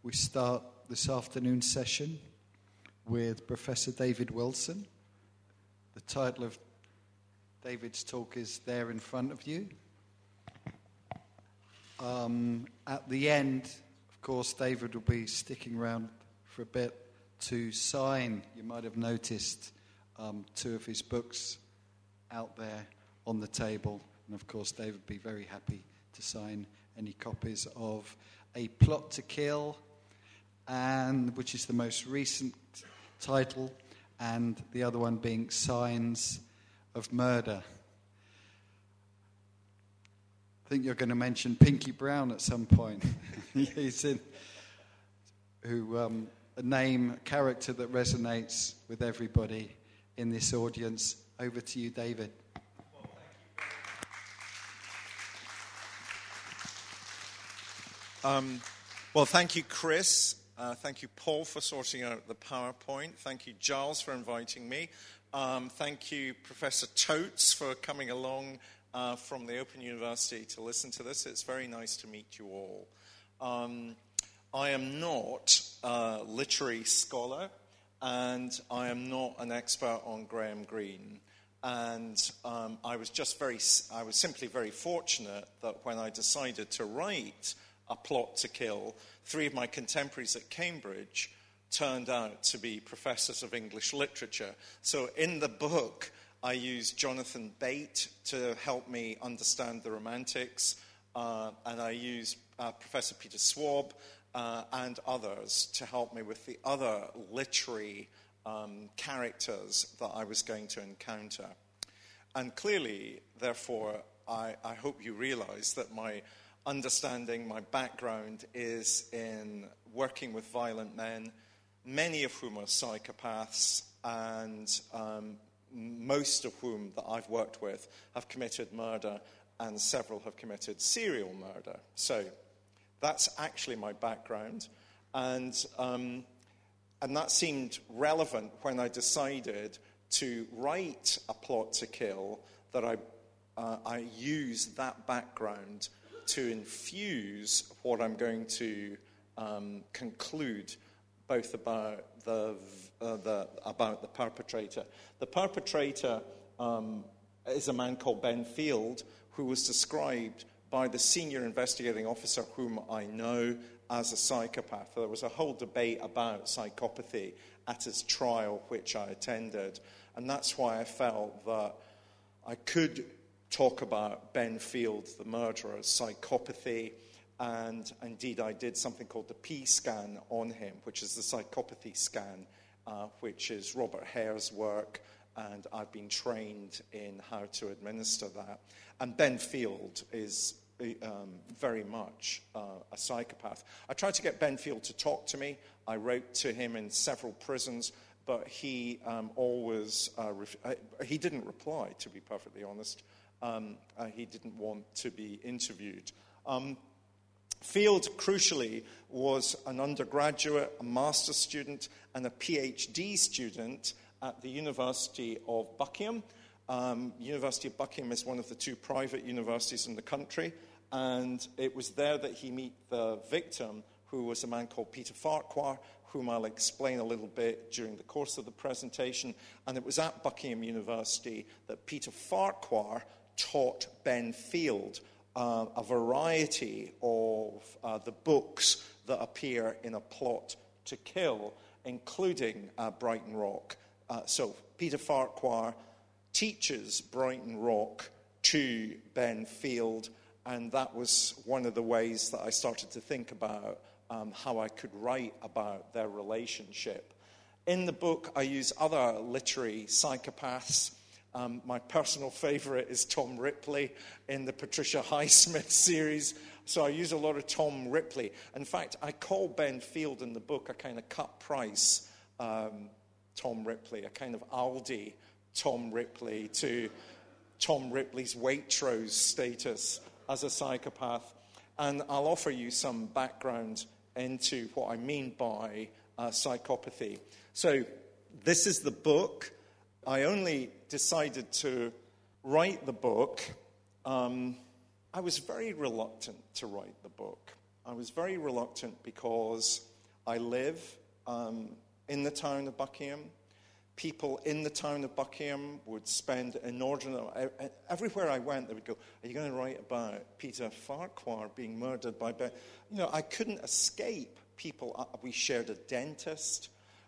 We start this afternoon session with Professor David Wilson. The title of David's talk is there in front of you. At the end, of course, David will be sticking around for a bit to sign. You might have noticed two of his books out there on the table. And of course, David would be very happy to sign any copies of A Plot to Kill, and which is the most recent title, and the other one being Signs of Murder. I think you're going to mention Pinky Brown at some point. He's in, a character that resonates with everybody in this audience. Over to you, David. Well, thank you, Chris. Thank you, Paul, for sorting out the PowerPoint. Thank you, Giles, for inviting me. Thank you, Professor Totes, for coming along from the Open University to listen to this. It's very nice to meet you all. I am not a literary scholar, and I am not an expert on Graham Greene. And I was simply very fortunate that when I decided to write A Plot to Kill, three of my contemporaries at Cambridge turned out to be professors of English literature. So in the book, I used Jonathan Bate to help me understand the Romantics, and I used Professor Peter Swab and others to help me with the other literary characters that I was going to encounter. And clearly, therefore, I hope you realize that my understanding, my background is in working with violent men, many of whom are psychopaths, and most of whom that I've worked with have committed murder, and several have committed serial murder. So that's actually my background, and that seemed relevant when I decided to write A Plot to Kill, that I use that background to infuse what I'm going to conclude, both about the perpetrator. The perpetrator is a man called Ben Field, who was described by the senior investigating officer whom I know as a psychopath. There was a whole debate about psychopathy at his trial, which I attended, and that's why I felt that I could talk about Ben Field, the murderer's psychopathy, and indeed I did something called the P-scan on him, which is the psychopathy scan, which is Robert Hare's work, and I've been trained in how to administer that. And Ben Field is very much a psychopath. I tried to get Ben Field to talk to me. I wrote to him in several prisons, but he he didn't reply, to be perfectly honest. He didn't want to be interviewed. Field, crucially, was an undergraduate, a master's student, and a PhD student at the University of Buckingham. University of Buckingham is one of the two private universities in the country, and it was there that he met the victim, who was a man called Peter Farquhar, whom I'll explain a little bit during the course of the presentation. And it was at Buckingham University that Peter Farquhar taught Ben Field a variety of the books that appear in A Plot to Kill, including Brighton Rock. So Peter Farquhar teaches Brighton Rock to Ben Field, and that was one of the ways that I started to think about how I could write about their relationship. In the book, I use other literary psychopaths. My personal favorite is Tom Ripley in the Patricia Highsmith series. So I use a lot of Tom Ripley. In fact, I call Ben Field in the book a kind of cut price Tom Ripley, a kind of Aldi Tom Ripley to Tom Ripley's Waitrose status as a psychopath. And I'll offer you some background into what I mean by psychopathy. So this is the book. I only decided to write the book. I was very reluctant to write the book. I was very reluctant because I live in the town of Buckingham. People in the town of Buckingham would spend inordinate... Everywhere I went, they would go, are you going to write about Peter Farquhar being murdered by... I couldn't escape people. We shared a dentist.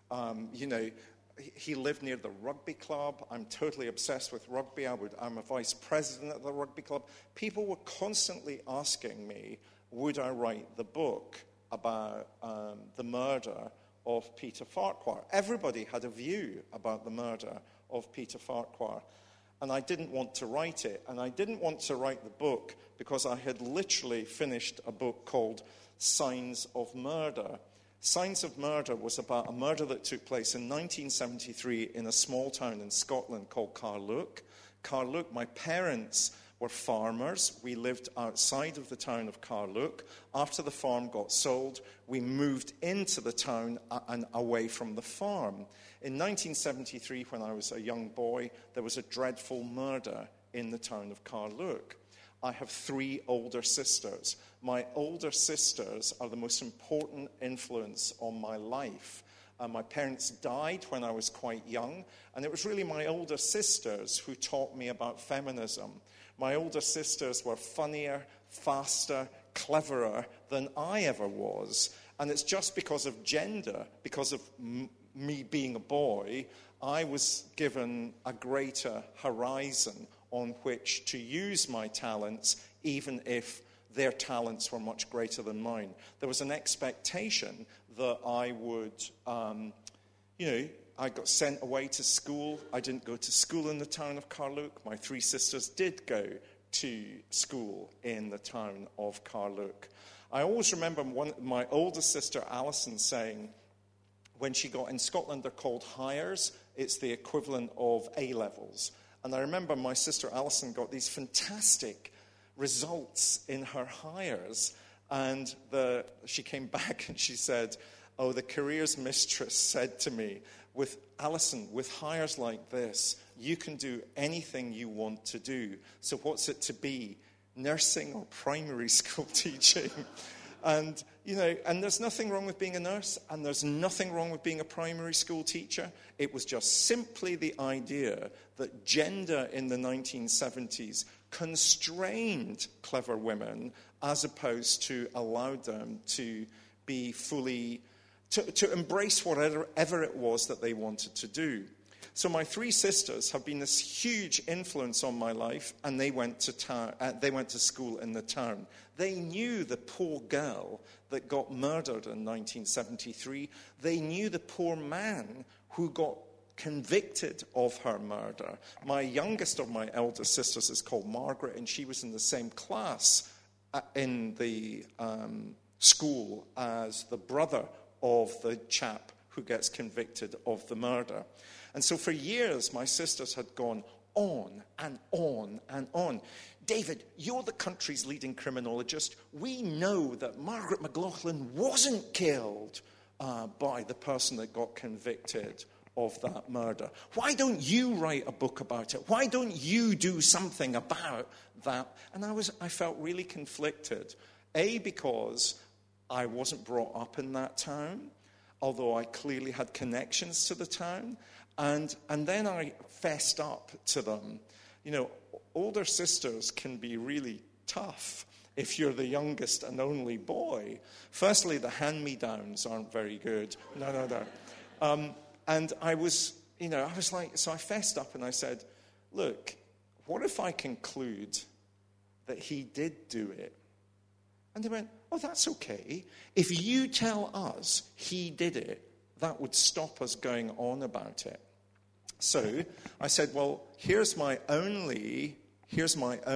He lived near the rugby club. I'm totally obsessed with rugby. I'm a vice president at the rugby club. People were constantly asking me, would I write the book about the murder of Peter Farquhar? Everybody had a view about the murder of Peter Farquhar. And I didn't want to write it. And I didn't want to write the book because I had literally finished a book called Signs of Murder. Signs of Murder was about a murder that took place in 1973 in a small town in Scotland called Carluke. Carluke, my parents were farmers. We lived outside of the town of Carluke. After the farm got sold, we moved into the town and away from the farm. In 1973, when I was a young boy, there was a dreadful murder in the town of Carluke. I have 3 older sisters. My older sisters are the most important influence on my life. My parents died when I was quite young, and it was really my older sisters who taught me about feminism. My older sisters were funnier, faster, cleverer than I ever was. And it's just because of gender, because of me being a boy, I was given a greater horizon on which to use my talents, even if their talents were much greater than mine. There was an expectation that I would, I got sent away to school. I didn't go to school in the town of Carluke. My 3 sisters did go to school in the town of Carluke. I always remember my oldest sister, Alison, saying, when she got in Scotland, they're called Highers. It's the equivalent of A-levels. And I remember my sister Alison got these fantastic results in her Highers. And she came back and she said, the careers mistress said to me, with Alison, with Highers like this, you can do anything you want to do. So what's it to be? Nursing or primary school teaching? And there's nothing wrong with being a nurse, and there's nothing wrong with being a primary school teacher. It was just simply the idea that gender in the 1970s constrained clever women as opposed to allowed them to be fully, to embrace whatever it was that they wanted to do. So my 3 sisters have been this huge influence on my life, and they went to school in the town. They knew the poor girl that got murdered in 1973. They knew the poor man who got convicted of her murder. My youngest of my elder sisters is called Margaret, and she was in the same class in the school as the brother of the chap who gets convicted of the murder. And so for years, my sisters had gone on and on and on. David, you're the country's leading criminologist. We know that Margaret McLaughlin wasn't killed by the person that got convicted of that murder. Why don't you write a book about it? Why don't you do something about that? And I felt really conflicted. Because I wasn't brought up in that town, although I clearly had connections to the town. And then I fessed up to them. Older sisters can be really tough if you're the youngest and only boy. Firstly, the hand-me-downs aren't very good. No. And I was like, so I fessed up and I said, look, what if I conclude that he did do it? And they went, that's okay. If you tell us he did it, that would stop us going on about it. So I said, here's my only, you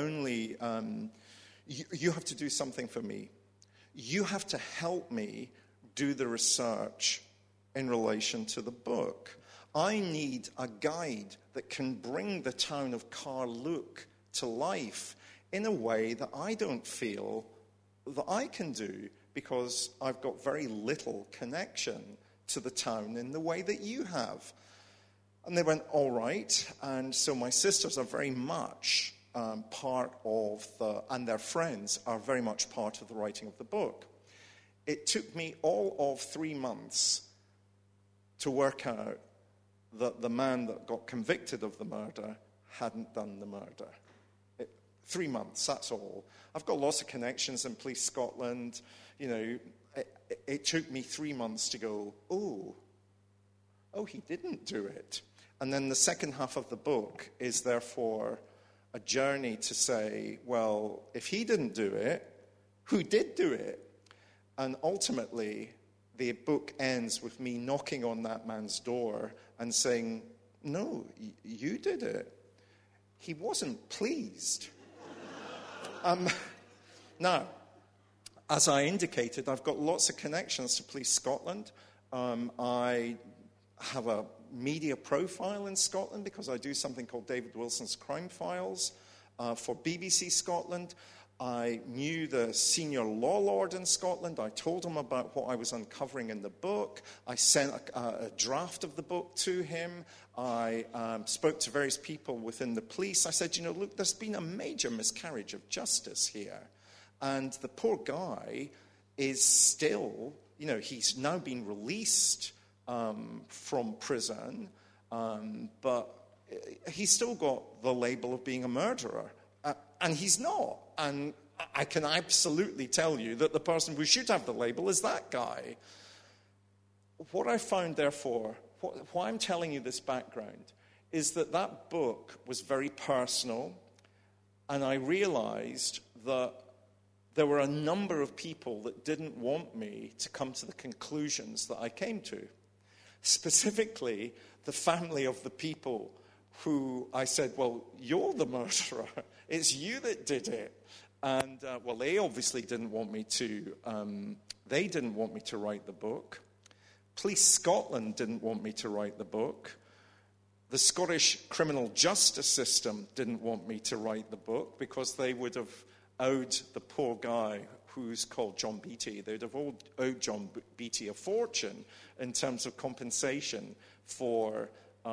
have to do something for me. You have to help me do the research in relation to the book. I need a guide that can bring the town of Carluke to life in a way that I don't feel that I can do, because I've got very little connection to the town in the way that you have. And they went, all right. And so my sisters are very much part of and their friends are very much part of the writing of the book. it took me all of 3 months to work out that the man that got convicted of the murder hadn't done the murder. 3 months, that's all. I've got lots of connections in Police Scotland. You know, it took me 3 months to go, oh, he didn't do it. And then the second half of the book is therefore a journey to say, well, if he didn't do it, who did do it? And ultimately, the book ends with me knocking on that man's door and saying, no, you did it. He wasn't pleased. Now, as I indicated, I've got lots of connections to Police Scotland. I have a media profile in Scotland because I do something called David Wilson's Crime Files for BBC Scotland. I knew the senior law lord in Scotland. I told him about what I was uncovering in the book. I sent a draft of the book to him. I spoke to various people within the police. I said, you know, look, there's been a major miscarriage of justice here. And the poor guy is still, you know, he's now been released from prison, but he's still got the label of being a murderer. And he's not. And I can absolutely tell you that the person who should have the label is that guy. What I found, therefore, why I'm telling you this background, is that book was very personal, and I realized that there were a number of people that didn't want me to come to the conclusions that I came to. Specifically, the family of the people who I said, well, you're the murderer. It's you that did it. And, well, they obviously didn't want me to, write the book. Police Scotland didn't want me to write the book. The Scottish criminal justice system didn't want me to write the book because they would have owed the poor guy who's called John Beattie, they'd have owed John Beattie a fortune in terms of compensation for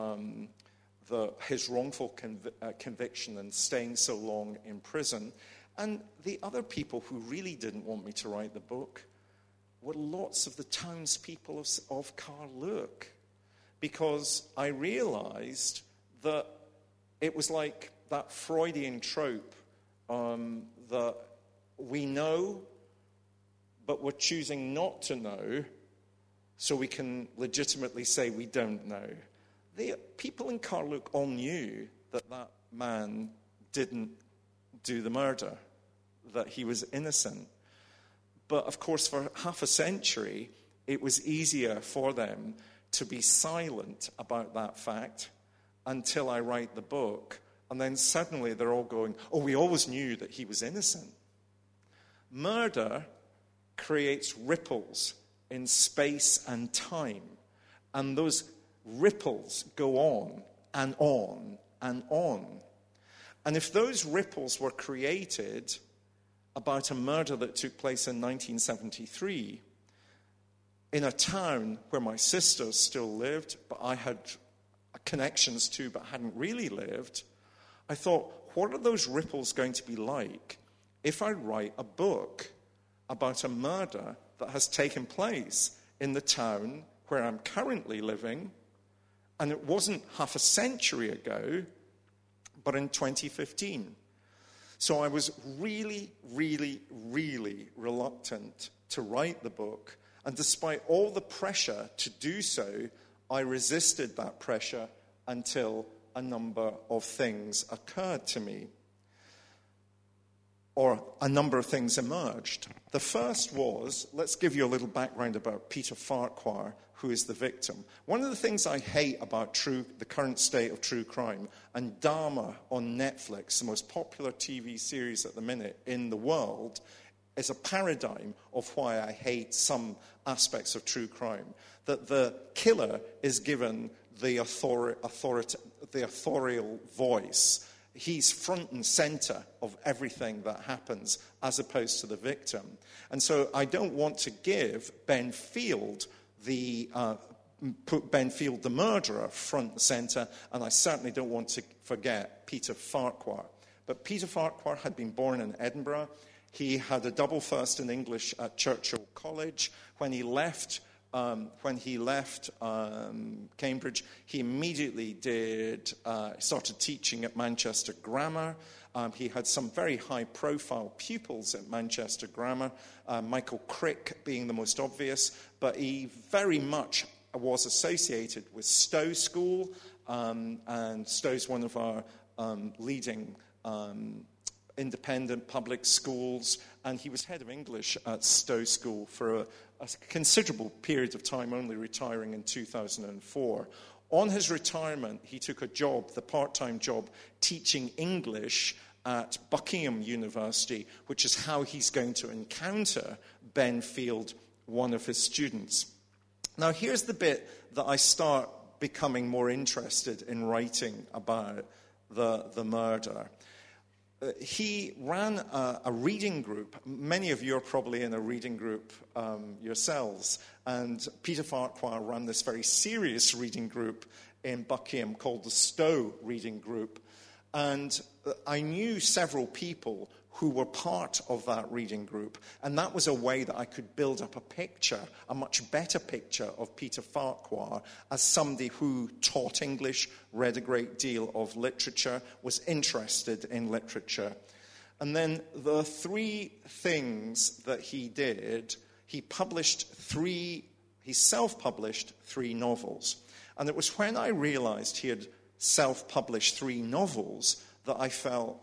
his wrongful conviction and staying so long in prison. And the other people who really didn't want me to write the book were lots of the townspeople of Carluke, because I realized that it was like that Freudian trope that we know, but we're choosing not to know, so we can legitimately say we don't know. The people in Carluke all knew that man didn't do the murder, that he was innocent. But, of course, for half a century, it was easier for them to be silent about that fact until I write the book. And then suddenly they're all going, oh, we always knew that he was innocent. Murder creates ripples in space and time. And those ripples go on and on and on. And if those ripples were created about a murder that took place in 1973 in a town where my sisters still lived, but I had connections to but hadn't really lived, I thought, what are those ripples going to be like if I write a book about a murder that has taken place in the town where I'm currently living, and it wasn't half a century ago, but in 2015. So I was really, really, really reluctant to write the book. And despite all the pressure to do so, I resisted that pressure until a number of things occurred to me. Or a number of things emerged. The first was, let's give you a little background about Peter Farquhar, who is the victim. One of the things I hate about the current state of true crime, and Dharma on Netflix, the most popular TV series at the minute in the world, is a paradigm of why I hate some aspects of true crime. That the killer is given the authorial voice. He's front and center of everything that happens, as opposed to the victim. And so I don't want to give Ben Field put Ben Field, the murderer, front and center, and I certainly don't want to forget Peter Farquhar. But Peter Farquhar had been born in Edinburgh. He had a double first in English at Churchill College. When he left Cambridge, he immediately started teaching at Manchester Grammar. He had some very high-profile pupils at Manchester Grammar, Michael Crick being the most obvious, but he very much was associated with Stowe School, and Stowe's one of our leading independent public schools, and he was head of English at Stowe School for a considerable period of time, only retiring in 2004. On his retirement, he took a job, the part-time job, teaching English at Buckingham University, which is how he's going to encounter Ben Field, one of his students. Now, here's the bit that I start becoming more interested in writing about the murder. He ran a reading group. Many of you are probably in a reading group yourselves. And Peter Farquhar ran this very serious reading group in Buckingham called the Stowe Reading Group. And I knew several people who were part of that reading group. And that was a way that I could build up a picture, a much better picture of Peter Farquhar as somebody who taught English, read a great deal of literature, was interested in literature. And then the three things that he did, he self-published 3 novels. And it was when I realized he had self-published 3 novels that I felt,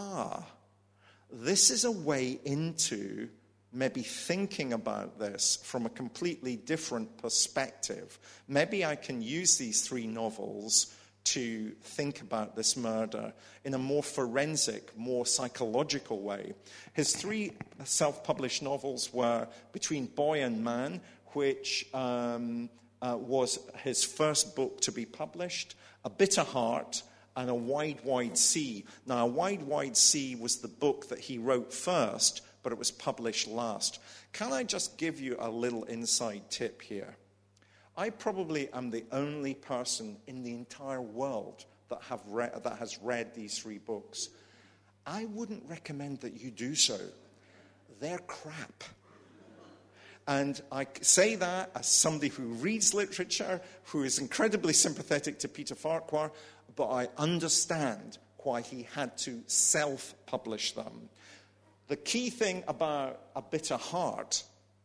this is a way into maybe thinking about this from a completely different perspective. Maybe I can use these 3 novels to think about this murder in a more forensic, more psychological way. His 3 self-published novels were Between Boy and Man, which was his first book to be published, A Bitter Heart, and A Wide, Wide Sea. Now, A Wide, Wide Sea was the book that he wrote first, but it was published last. Can I just give you a little inside tip here? I probably am the only person in the entire world that has read these 3 books. I wouldn't recommend that you do so. They're crap. And I say that as somebody who reads literature, who is incredibly sympathetic to Peter Farquhar, but I understand why he had to self-publish them. The key thing about A Bitter Heart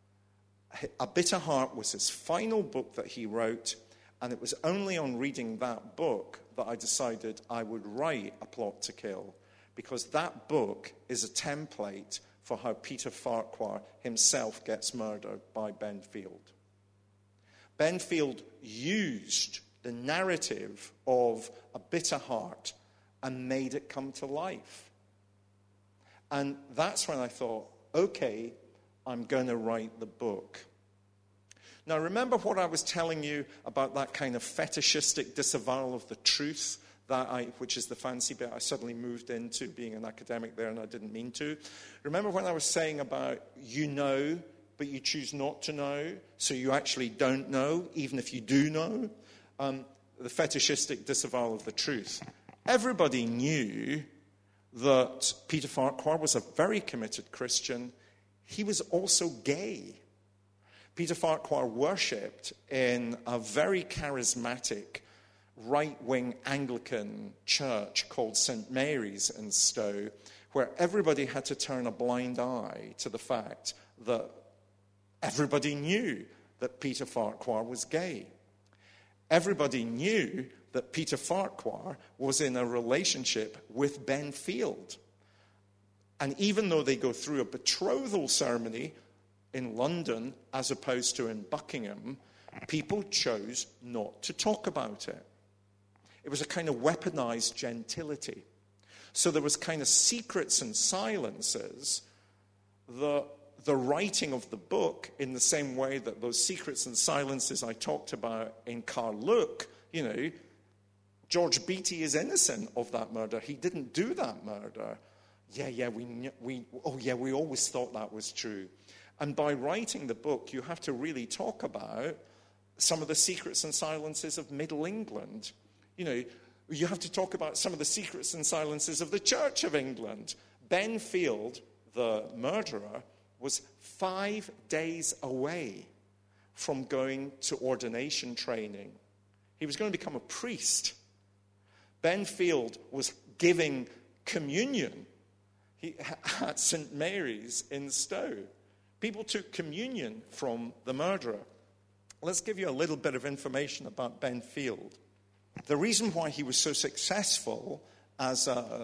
was his final book that he wrote, and it was only on reading that book that I decided I would write A Plot to Kill, because that book is a template for how Peter Farquhar himself gets murdered by Ben Field. Ben Field used the narrative of A Bitter Heart and made it come to life. And that's when I thought, okay, I'm going to write the book. Now, remember what I was telling you about that kind of fetishistic disavowal of the truth, which is the fancy bit I suddenly moved into being an academic there, and I didn't mean to. Remember when I was saying about you know, but you choose not to know, so you actually don't know, even if you do know? The fetishistic disavowal of the truth. Everybody knew that Peter Farquhar was a very committed Christian. He was also gay. Peter Farquhar worshipped in a very charismatic right-wing Anglican church called St. Mary's in Stowe, where everybody had to turn a blind eye to the fact that everybody knew that Peter Farquhar was gay. Everybody knew that Peter Farquhar was in a relationship with Ben Field. And even though they go through a betrothal ceremony in London as opposed to in Buckingham, people chose not to talk about it. It was a kind of weaponized gentility. So there was kind of secrets and silences. The writing of the book, in the same way that those secrets and silences I talked about in Carl Look, George Beattie is innocent of that murder. He didn't do that murder. We always thought that was true. And by writing the book, you have to really talk about some of the secrets and silences of Middle England. You have to talk about some of the secrets and silences of the Church of England. Ben Field the murderer, was 5 days away from going to ordination training. He was going to become a priest. Ben Field was giving communion at St. Mary's in Stowe. People took communion from the murderer. Let's give you a little bit of information about Ben Field. The reason why he was so successful I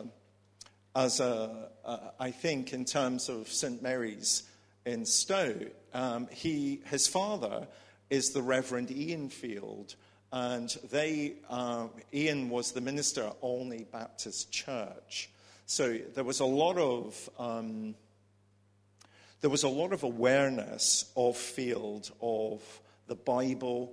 think, in terms of St. Mary's in Stowe, his father is the Reverend Ian Field, and Ian was the minister at Olney Baptist Church. So there was a lot of awareness of Field of the Bible,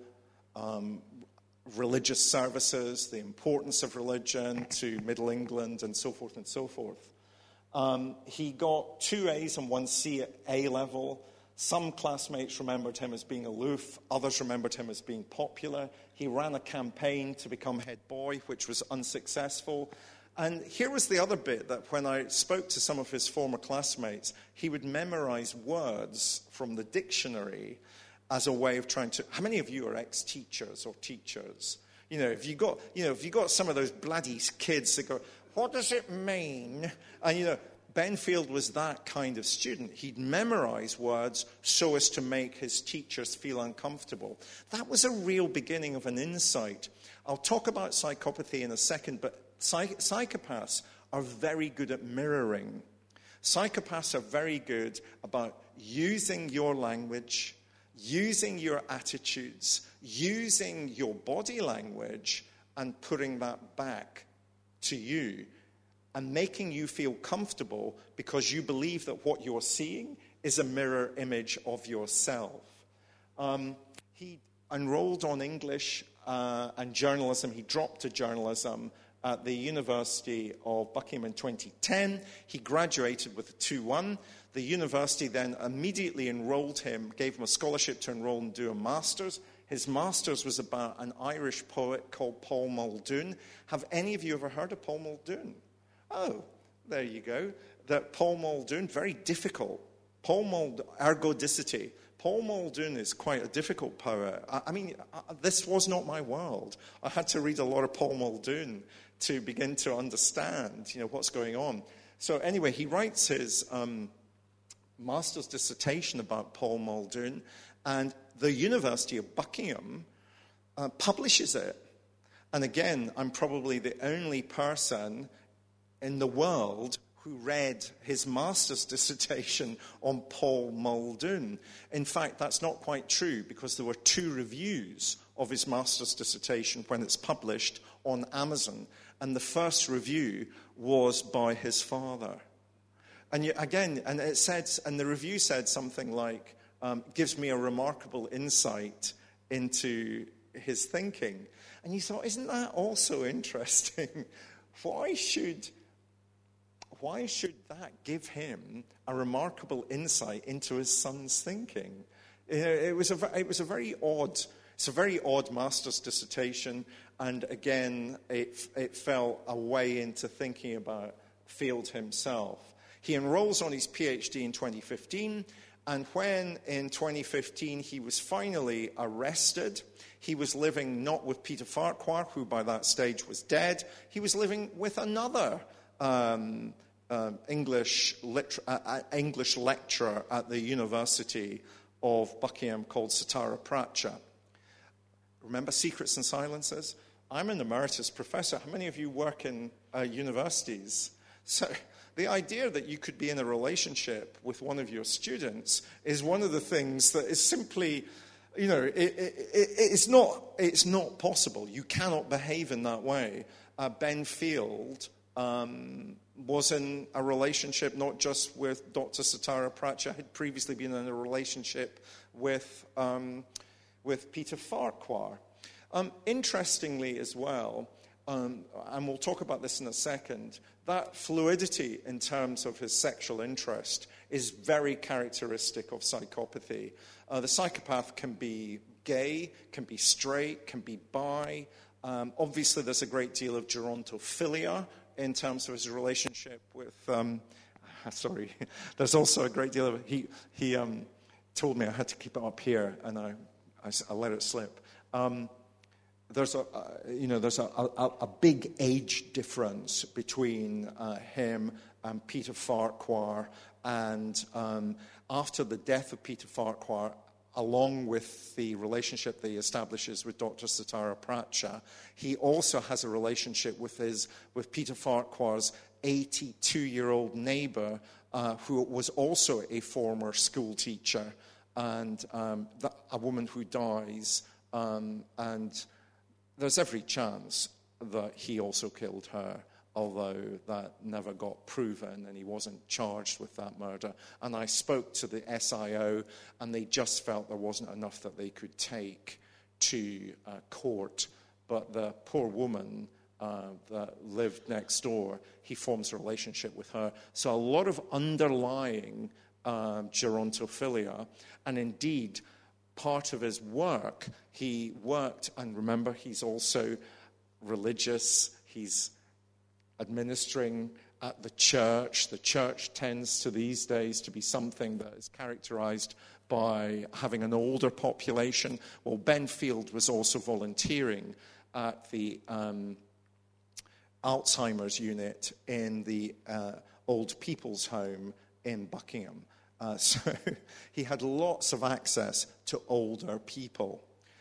religious services, the importance of religion to Middle England, and so forth and so forth. He got 2 A's and 1 C at A level. Some classmates remembered him as being aloof. Others remembered him as being popular. He ran a campaign to become head boy, which was unsuccessful. And here was the other bit, that when I spoke to some of his former classmates, he would memorize words from the dictionary as a way of trying to... How many of you are ex-teachers or teachers? If you got some of those bloody kids that go, what does it mean? And, Ben Field was that kind of student. He'd memorize words so as to make his teachers feel uncomfortable. That was a real beginning of an insight. I'll talk about psychopathy in a second, but psychopaths are very good at mirroring. Psychopaths are very good about using your language, using your attitudes, using your body language, and putting that back to you, and making you feel comfortable because you believe that what you're seeing is a mirror image of yourself. He enrolled on English and journalism. He dropped to journalism at the University of Buckingham in 2010. He graduated with a 2-1. The university then immediately enrolled him, gave him a scholarship to enroll and do a master's. His master's was about an Irish poet called Paul Muldoon. Have any of you ever heard of Paul Muldoon? Oh, there you go. That Paul Muldoon, very difficult. Ergodicity. Paul Muldoon is quite a difficult poet. This was not my world. I had to read a lot of Paul Muldoon to begin to understand, what's going on. So anyway, he writes his master's dissertation about Paul Muldoon, and the University of Buckingham publishes it. And again, I'm probably the only person in the world who read his master's dissertation on Paul Muldoon. In fact, that's not quite true, because there were 2 reviews of his master's dissertation when it's published on Amazon. And the first review was by his father. And the review said something like, gives me a remarkable insight into his thinking. And you thought, isn't that also interesting? Why should that give him a remarkable insight into his son's thinking? It's a very odd master's dissertation, and again, it fell away into thinking about Field himself. He enrolls on his PhD in 2015, and when in 2015 he was finally arrested, he was living not with Peter Farquhar, who by that stage was dead. He was living with another English lecturer at the University of Buckingham called Satara Pracha. Remember Secrets and Silences? I'm an emeritus professor. How many of you work in universities? So the idea that you could be in a relationship with one of your students is one of the things that is simply, it's not possible. You cannot behave in that way. Ben Field was in a relationship not just with Dr. Satara Pracha, had previously been in a relationship with Peter Farquhar. Interestingly as well, and we'll talk about this in a second, that fluidity in terms of his sexual interest is very characteristic of psychopathy. The psychopath can be gay, can be straight, can be bi. Obviously, there's a great deal of gerontophilia in terms of his relationship with, sorry, there's also a great deal of, he told me I had to keep it up here, and I let it slip. There's a big age difference between him and Peter Farquhar, and after the death of Peter Farquhar, along with the relationship that he establishes with Dr. Sitara Pracha, he also has a relationship with Peter Farquhar's 82-year-old neighbor, who was also a former school teacher, and a woman who dies, and there's every chance that he also killed her, although that never got proven and he wasn't charged with that murder. And I spoke to the SIO, and they just felt there wasn't enough that they could take to court. But the poor woman that lived next door, he forms a relationship with her. So a lot of underlying gerontophilia, and indeed, part of his work, he worked, and remember, he's also religious, he's administering at the church. The church tends to these days to be something that is characterized by having an older population. Well, Benfield was also volunteering at the Alzheimer's unit in the Old People's Home in Buckingham. So he had lots of access to older people.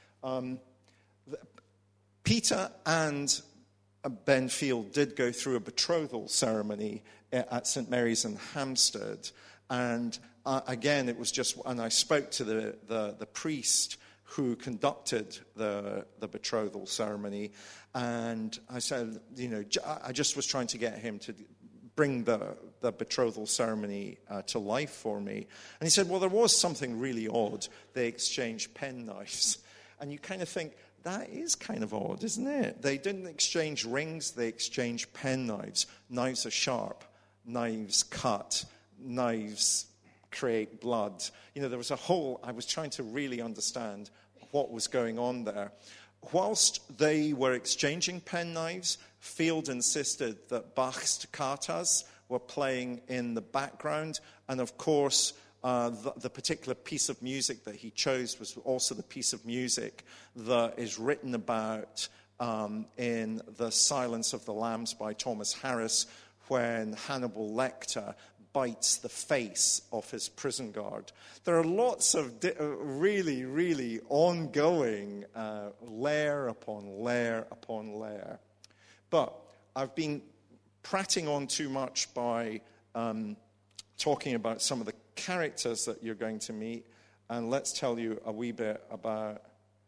Peter and Benfield did go through a betrothal ceremony at St. Mary's in Hampstead. And again, it was just, and I spoke to the priest who conducted the betrothal ceremony. And I said, I just was trying to get him to bring the betrothal ceremony to life for me. And he said, well, there was something really odd. They exchanged penknives. And you kind of think, that is kind of odd, isn't it? They didn't exchange rings, they exchanged penknives. Knives are sharp, knives cut, knives create blood. There was I was trying to really understand what was going on there. Whilst they were exchanging penknives, Field insisted that Bach's toccatas were playing in the background, and of course, the particular piece of music that he chose was also the piece of music that is written about in The Silence of the Lambs by Thomas Harris, when Hannibal Lecter bites the face of his prison guard. There are lots of really, really ongoing layer upon layer upon layer. But I've been prattling on too much by talking about some of the characters that you're going to meet, and let's tell you a wee bit about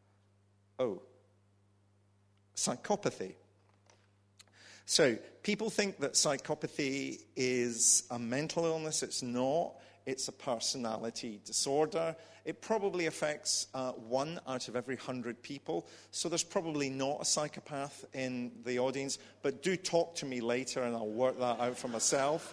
psychopathy. So people think that psychopathy is a mental illness. It's not. It's a personality disorder. It probably affects 1 out of every 100 people. So there's probably not a psychopath in the audience, but do talk to me later and I'll work that out for myself.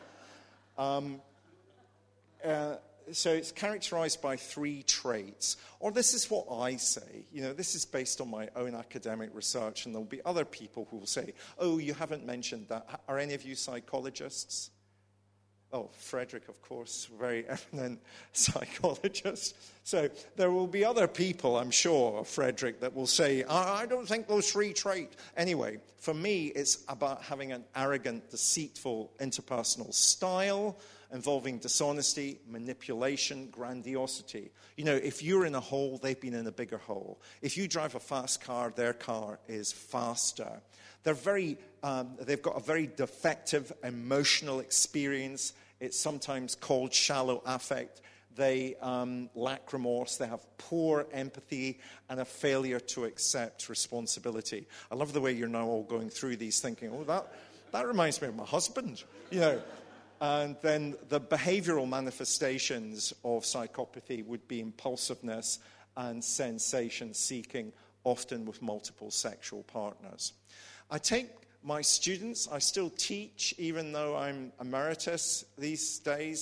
So it's characterized by 3 traits. Or this is what I say. This is based on my own academic research, and there'll be other people who will say, oh, you haven't mentioned that. Are any of you psychologists? Oh, Frederick, of course, very eminent psychologist. So there will be other people, I'm sure, Frederick, that will say, I don't think those 3 traits. Anyway, for me, it's about having an arrogant, deceitful, interpersonal style, involving dishonesty, manipulation, grandiosity. If you're in a hole, they've been in a bigger hole. If you drive a fast car, their car is faster. They've got a very defective emotional experience. It's sometimes called shallow affect. They lack remorse. They have poor empathy and a failure to accept responsibility. I love the way you're now all going through these thinking, that reminds me of my husband, And then the behavioral manifestations of psychopathy would be impulsiveness and sensation-seeking, often with multiple sexual partners. I take my students, I still teach, even though I'm emeritus these days,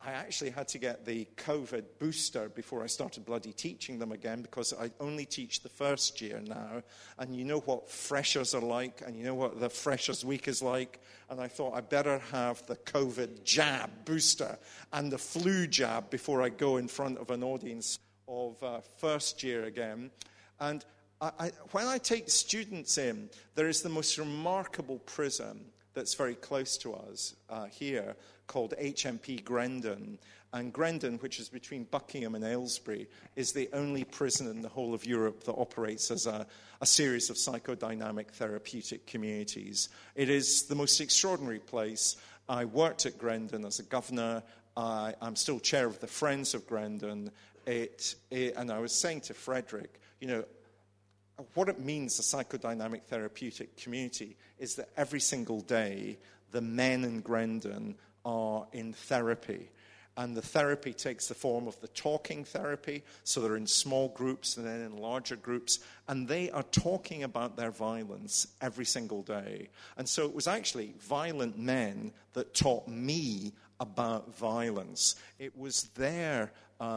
I actually had to get the COVID booster before I started bloody teaching them again, because I only teach the first year now. And you know what freshers are like, and you know what the freshers week is like. And I thought I better have the COVID jab booster and the flu jab before I go in front of an audience of first year again. And when I take students in, there is the most remarkable prison that's very close to us here, called HMP Grendon. And Grendon, which is between Buckingham and Aylesbury, is the only prison in the whole of Europe that operates as a series of psychodynamic therapeutic communities. It is the most extraordinary place. I worked at Grendon as a governor. I'm still chair of the Friends of Grendon. And I was saying to Frederick, what it means, a psychodynamic therapeutic community, is that every single day the men in Grendon are in therapy. And the therapy takes the form of the talking therapy, so they're in small groups and then in larger groups, and they are talking about their violence every single day. And so it was actually violent men that taught me about violence. It was their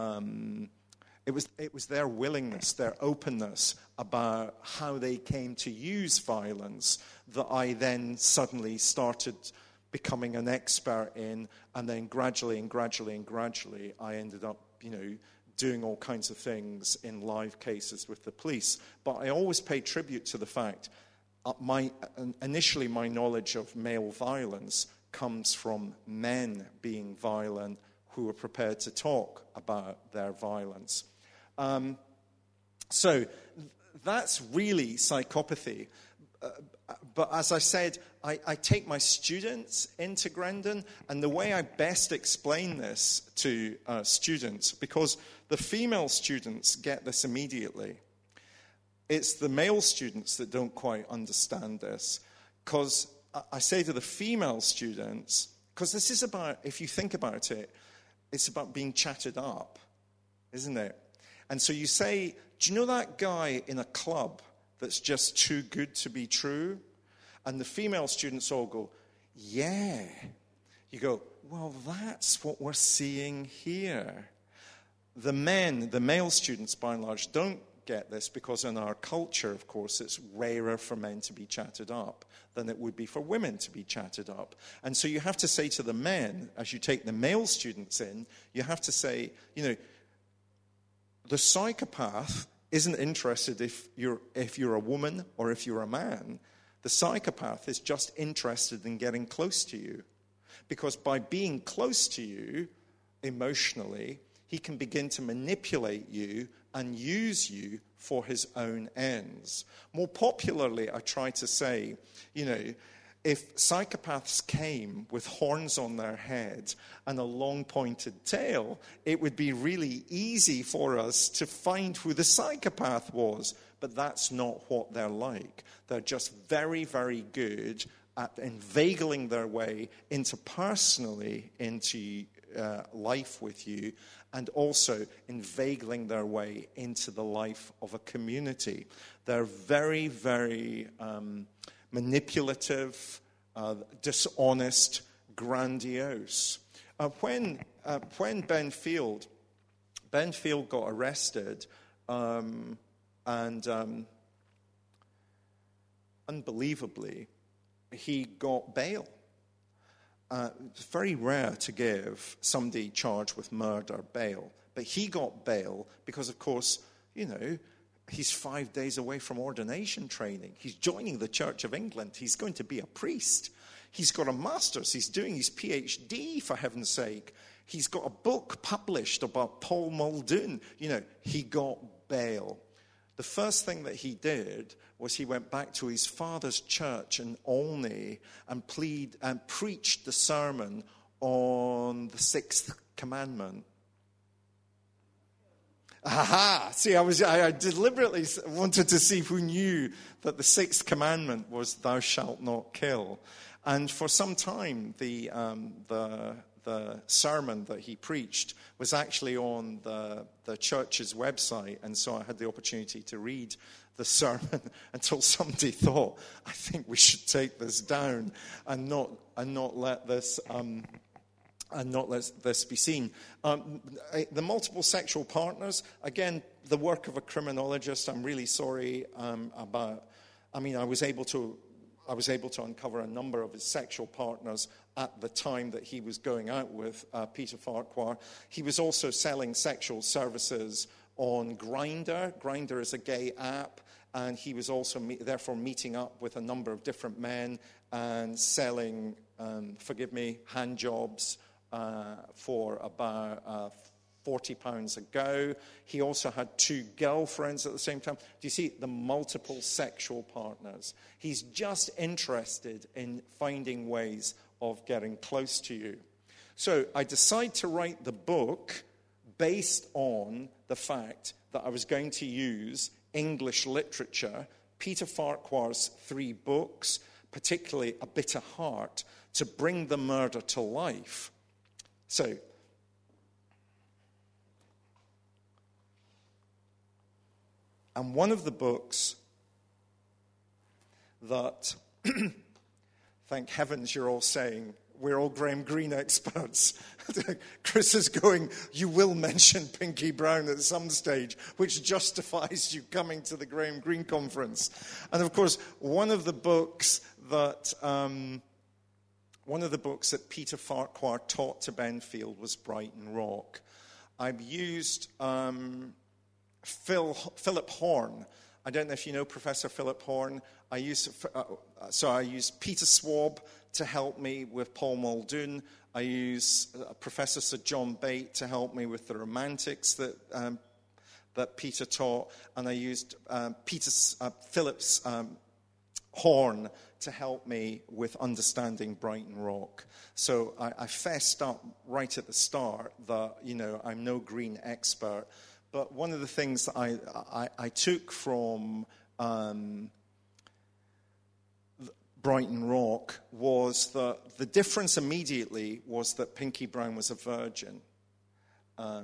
It was their willingness, their openness about how they came to use violence that I then suddenly started becoming an expert in, and then gradually, I ended up, doing all kinds of things in live cases with the police. But I always pay tribute to the fact, initially my knowledge of male violence comes from men being violent who are prepared to talk about their violence. So that's really psychopathy. But as I said, I take my students into Grendon, and the way I best explain this to students, because the female students get this immediately, it's the male students that don't quite understand this. Because I say to the female students, because this is about, if you think about it, it's about being chatted up, isn't it? And so you say, do you know that guy in a club that's just too good to be true? And the female students all go, yeah. You go, well, that's what we're seeing here. The male students, by and large, don't get this because in our culture, of course, it's rarer for men to be chatted up than it would be for women to be chatted up. And so you have to say to the men, as you take the male students in, you have to say, the psychopath isn't interested if you're a woman or if you're a man. The psychopath is just interested in getting close to you. Because by being close to you emotionally, he can begin to manipulate you and use you for his own ends. More popularly, I try to say, if psychopaths came with horns on their head and a long pointed tail, it would be really easy for us to find who the psychopath was. But that's not what they're like. They're just very, very good at inveigling their way into life with you, and also inveigling their way into the life of a community. They're very, very manipulative, dishonest, grandiose. When Ben Field got arrested, and unbelievably, he got bail. It's very rare to give somebody charged with murder bail, but he got bail because, of course, he's 5 days away from ordination training. He's joining the Church of England. He's going to be a priest. He's got a master's. He's doing his PhD, for heaven's sake. He's got a book published about Paul Muldoon. He got bail. The first thing that he did was he went back to his father's church in Olney and preached the sermon on the Sixth Commandment. Aha! See, I deliberately wanted to see who knew that the Sixth Commandment was "Thou shalt not kill." And for some time, the sermon that he preached was actually on the church's website, and so I had the opportunity to read the sermon until somebody thought, I think we should take this down and not let this and not let this be seen. The multiple sexual partners, again, the work of a criminologist. I'm really sorry about. I mean, I was able to uncover a number of his sexual partners at the time that he was going out with Peter Farquhar. He was also selling sexual services on Grindr. Grindr is a gay app, and he was also therefore meeting up with a number of different men and selling, hand jobs for about £40 a go. He also had 2 girlfriends at the same time. Do you see the multiple sexual partners? He's just interested in finding ways of getting close to you. So I decided to write the book based on the fact that I was going to use English literature, Peter Farquhar's 3 books, particularly A Bitter Heart, to bring the murder to life. So, and one of the books that, thank heavens you're all saying, we're all Graham Greene experts. Chris is going, you will mention Pinky Brown at some stage, which justifies you coming to the Graham Greene conference. And of course, one of the books that Peter Farquhar taught to Benfield was Brighton Rock. I've used Philip Horn. I don't know if you know Professor Philip Horn. I used Peter Swab to help me with Paul Muldoon. I use Professor Sir John Bate to help me with the Romantics that Peter taught, and I used Philip's Horn to help me with understanding Brighton Rock. So I fessed up right at the start that, I'm no Greene expert. But one of the things that I took from Brighton Rock was that the difference immediately was that Pinky Brown was a virgin. I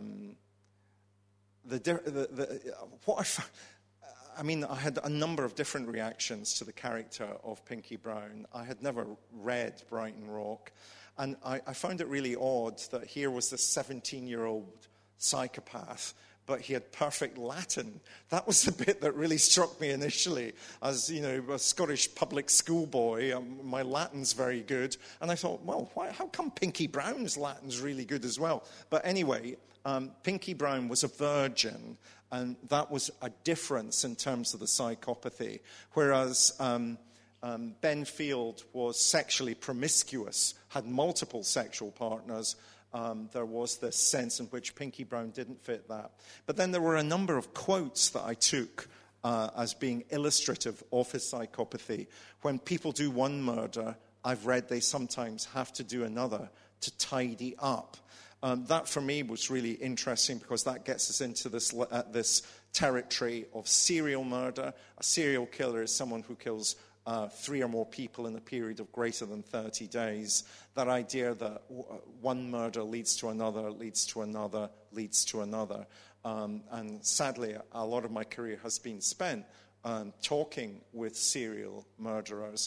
had a number of different reactions to the character of Pinky Brown. I had never read Brighton Rock, and I found it really odd that here was this 17-year-old psychopath, but he had perfect Latin. That was the bit that really struck me initially. As, a Scottish public school boy, my Latin's very good. And I thought, well, how come Pinky Brown's Latin's really good as well? But anyway, Pinky Brown was a virgin, and that was a difference in terms of the psychopathy. Whereas Benfield was sexually promiscuous, had multiple sexual partners. There was this sense in which Pinky Brown didn't fit that. But then there were a number of quotes that I took as being illustrative of his psychopathy. When people do one murder, I've read they sometimes have to do another to tidy up. That for me was really interesting because that gets us into this territory of serial murder. A serial killer is someone who kills 3 or more people in a period of greater than 30 days. That idea that one murder leads to another, leads to another, leads to another. And sadly, a lot of my career has been spent talking with serial murderers.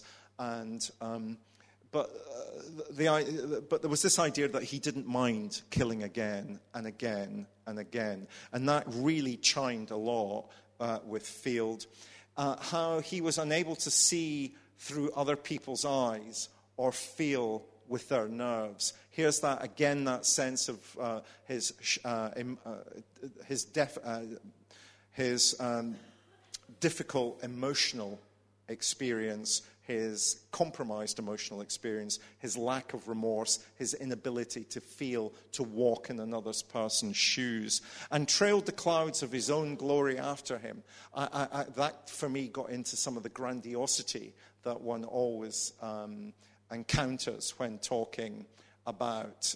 But there was this idea that he didn't mind killing again and again and again. And that really chimed a lot with Field. How he was unable to see through other people's eyes or feel with their nerves. Here's that again, that sense of his difficult emotional experience, his compromised emotional experience, his lack of remorse, his inability to feel, to walk in another person's shoes, and trailed the clouds of his own glory after him. That, for me, got into some of the grandiosity that one always encounters when talking about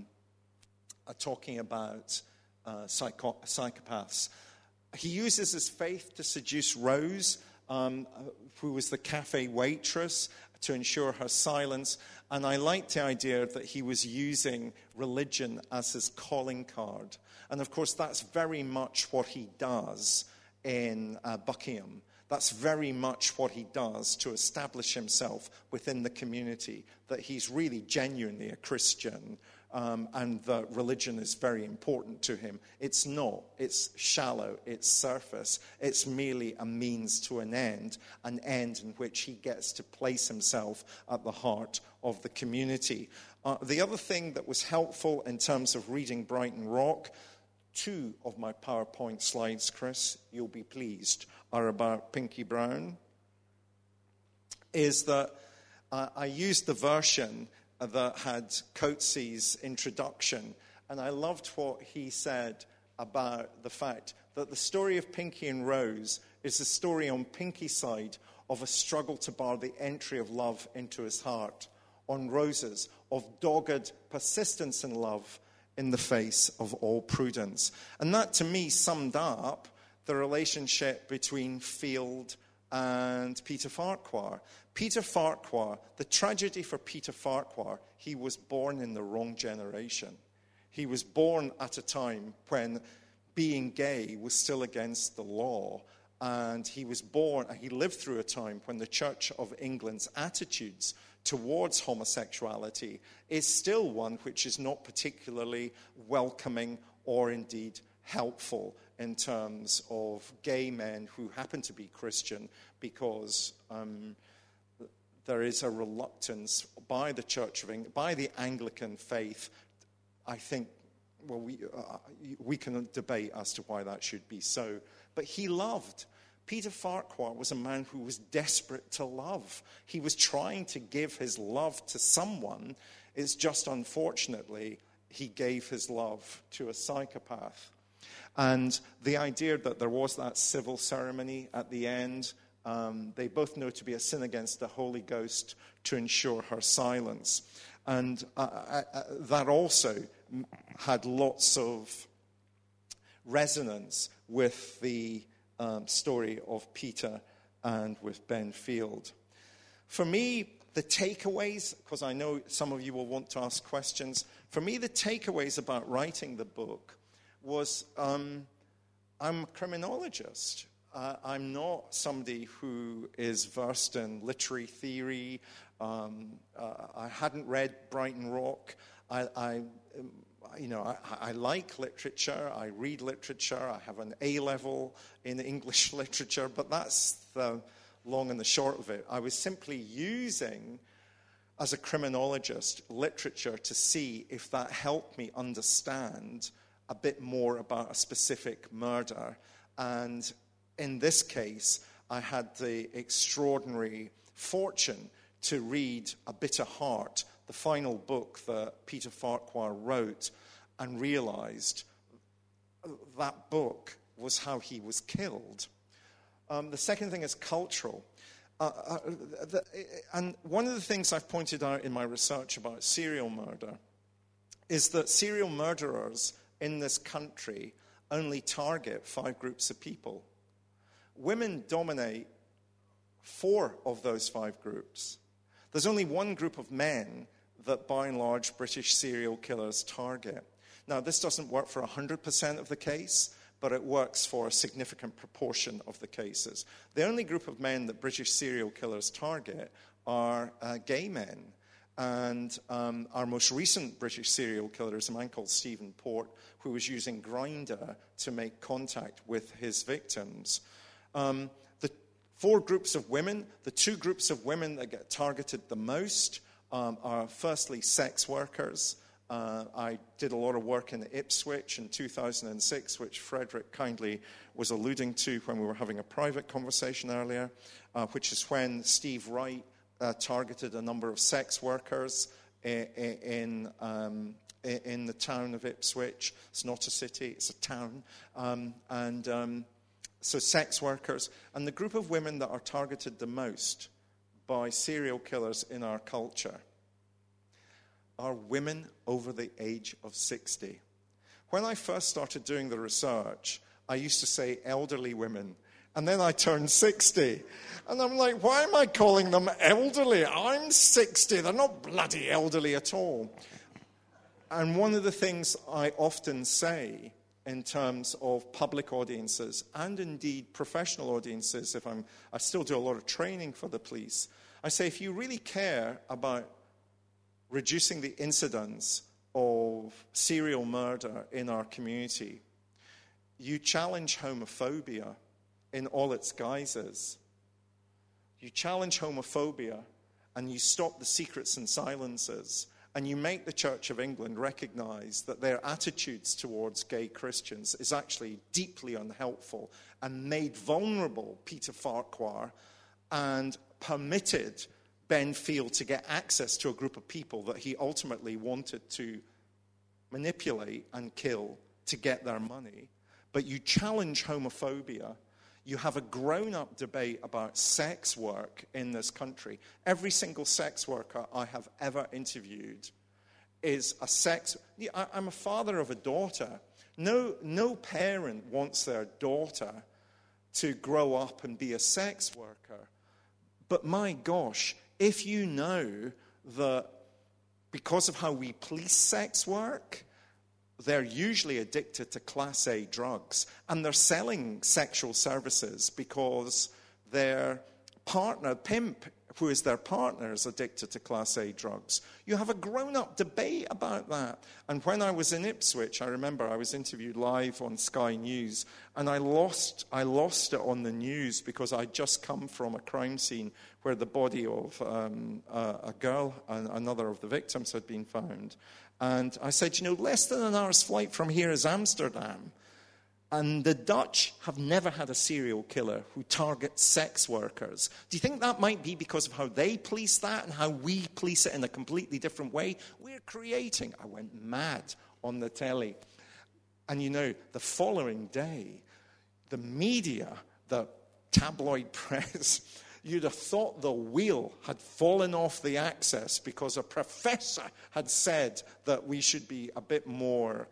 psychopaths. He uses his faith to seduce Rose, who was the cafe waitress, to ensure her silence. And I liked the idea that he was using religion as his calling card. And of course, that's very much what he does in Buckingham. That's very much what he does to establish himself within the community, that he's really genuinely a Christian and that religion is very important to him. It's not. It's shallow. It's surface. It's merely a means to an end in which he gets to place himself at the heart of the community. The other thing that was helpful in terms of reading Brighton Rock, 2 of my PowerPoint slides, Chris, you'll be pleased, are about Pinky Brown, is that I used the version that had Coates's introduction, and I loved what he said about the fact that the story of Pinky and Rose is the story on Pinky's side of a struggle to bar the entry of love into his heart, on Rose's of dogged persistence in love in the face of all prudence. And that, to me, summed up the relationship between Field and Peter Farquhar. Peter Farquhar, the tragedy for Peter Farquhar, he was born in the wrong generation. He was born at a time when being gay was still against the law, and he lived through a time when the Church of England's attitudes towards homosexuality is still one which is not particularly welcoming or indeed helpful in terms of gay men who happen to be Christian, because there is a reluctance by the Church of England, by the Anglican faith. I think, well, we can debate as to why that should be so. But he loved. Peter Farquhar was a man who was desperate to love. He was trying to give his love to someone. It's just, unfortunately, he gave his love to a psychopath. And the idea that there was that civil ceremony at the end, they both know to be a sin against the Holy Ghost to ensure her silence. And that also had lots of resonance with the story of Peter and with Ben Field. For me, the takeaways, because I know some of you will want to ask questions, for me the takeaways about writing the book was I'm a criminologist. I'm not somebody who is versed in literary theory. I hadn't read Brighton Rock. I like literature. I read literature. I have an A-level in English literature, but that's the long and the short of it. I was simply using, as a criminologist, literature to see if that helped me understand a bit more about a specific murder. And in this case, I had the extraordinary fortune to read A Bitter Heart, the final book that Peter Farquhar wrote, and realized that book was how he was killed. The second thing is cultural. And one of the things I've pointed out in my research about serial murder is that serial murderers in this country only target 5 groups of people. Women dominate 4 of those 5 groups. There's only one group of men that, by and large, British serial killers target. Now, this doesn't work for 100% of the case, but it works for a significant proportion of the cases. The only group of men that British serial killers target are gay men. And our most recent British serial killer is a man called Stephen Port, who was using Grindr to make contact with his victims. The 4 groups of women, the 2 groups of women that get targeted the most are firstly sex workers. I did a lot of work in Ipswich in 2006, which Frederick kindly was alluding to when we were having a private conversation earlier, which is when Steve Wright targeted a number of sex workers in the town of Ipswich. It's not a city, it's a town. So sex workers. And the group of women that are targeted the most by serial killers in our culture are women over the age of 60. When I first started doing the research, I used to say elderly women. And then I turned 60. And I'm like, why am I calling them elderly? I'm 60. They're not bloody elderly at all. And one of the things I often say in terms of public audiences and indeed professional audiences, I still do a lot of training for the police, I say if you really care about reducing the incidence of serial murder in our community, you challenge homophobia in all its guises. You challenge homophobia and you stop the secrets and silences, and you make the Church of England recognize that their attitudes towards gay Christians is actually deeply unhelpful, and made vulnerable Peter Farquhar and permitted Ben Field to get access to a group of people that he ultimately wanted to manipulate and kill to get their money. But you challenge homophobia. You have a grown-up debate about sex work in this country. Every single sex worker I have ever interviewed is a sex... I'm a father of a daughter. No parent wants their daughter to grow up and be a sex worker. But my gosh, if you know that because of how we police sex work, they're usually addicted to Class A drugs, and they're selling sexual services because their partner, pimp, who is their partner, is addicted to Class A drugs. You have a grown-up debate about that. And when I was in Ipswich, I remember I was interviewed live on Sky News, and I lost it on the news because I'd just come from a crime scene where the body of a girl and another of the victims had been found. And I said, less than an hour's flight from here is Amsterdam. And the Dutch have never had a serial killer who targets sex workers. Do you think that might be because of how they police that and how we police it in a completely different way? We're creating... I went mad on the telly. And the following day, the media, the tabloid press... You'd have thought the wheel had fallen off the axis because a professor had said that we should be a bit more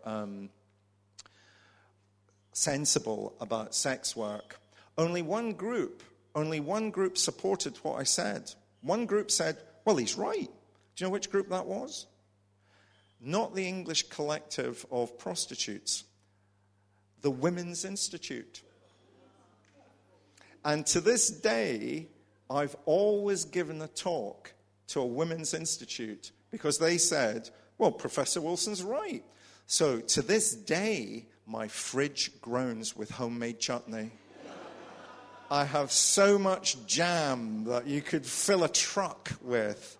sensible about sex work. Only one group supported what I said. One group said, well, he's right. Do you know which group that was? Not the English Collective of Prostitutes, the Women's Institute. And to this day, I've always given a talk to a women's institute because they said, well, Professor Wilson's right. So to this day, my fridge groans with homemade chutney. I have so much jam that you could fill a truck with.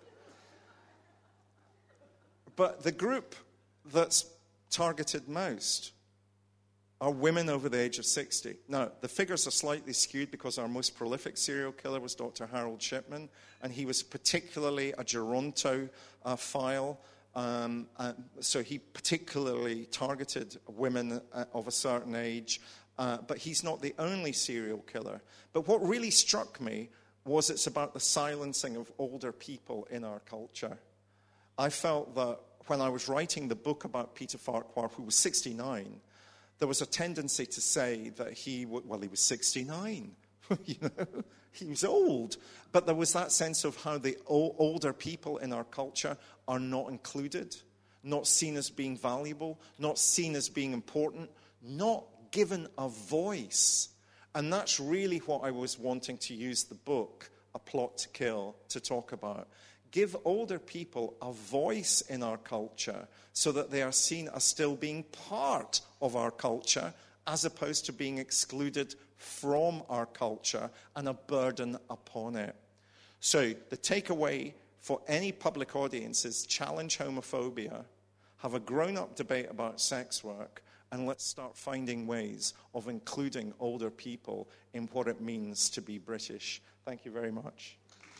But the group that's targeted most are women over the age of 60. Now, the figures are slightly skewed because our most prolific serial killer was Dr. Harold Shipman, and he was particularly a Geronto file. So he particularly targeted women of a certain age, but he's not the only serial killer. But what really struck me was it's about the silencing of older people in our culture. I felt that when I was writing the book about Peter Farquhar, who was 69, there was a tendency to say that he was 69. He was old. But there was that sense of how the older people in our culture are not included, not seen as being valuable, not seen as being important, not given a voice. And that's really what I was wanting to use the book, A Plot to Kill, to talk about. Give older people a voice in our culture so that they are seen as still being part of our culture as opposed to being excluded from our culture and a burden upon it. So the takeaway for any public audience is challenge homophobia, have a grown-up debate about sex work, and let's start finding ways of including older people in what it means to be British. Thank you very much.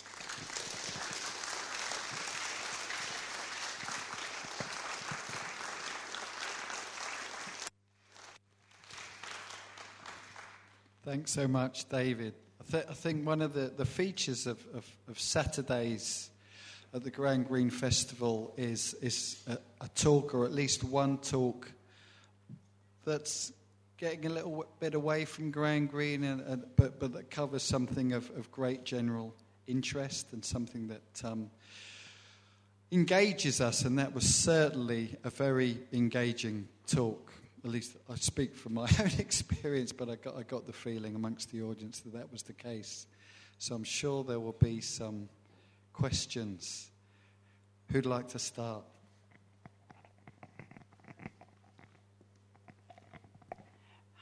Thanks so much, David. I think one of the features of Saturdays at the Grand Green Festival is a talk, or at least one talk, that's getting a little bit away from Grand Green, but that covers something of great general interest and something that engages us, and that was certainly a very engaging talk. At least I speak from my own experience, but I got the feeling amongst the audience that was the case. So I'm sure there will be some questions. Who'd like to start?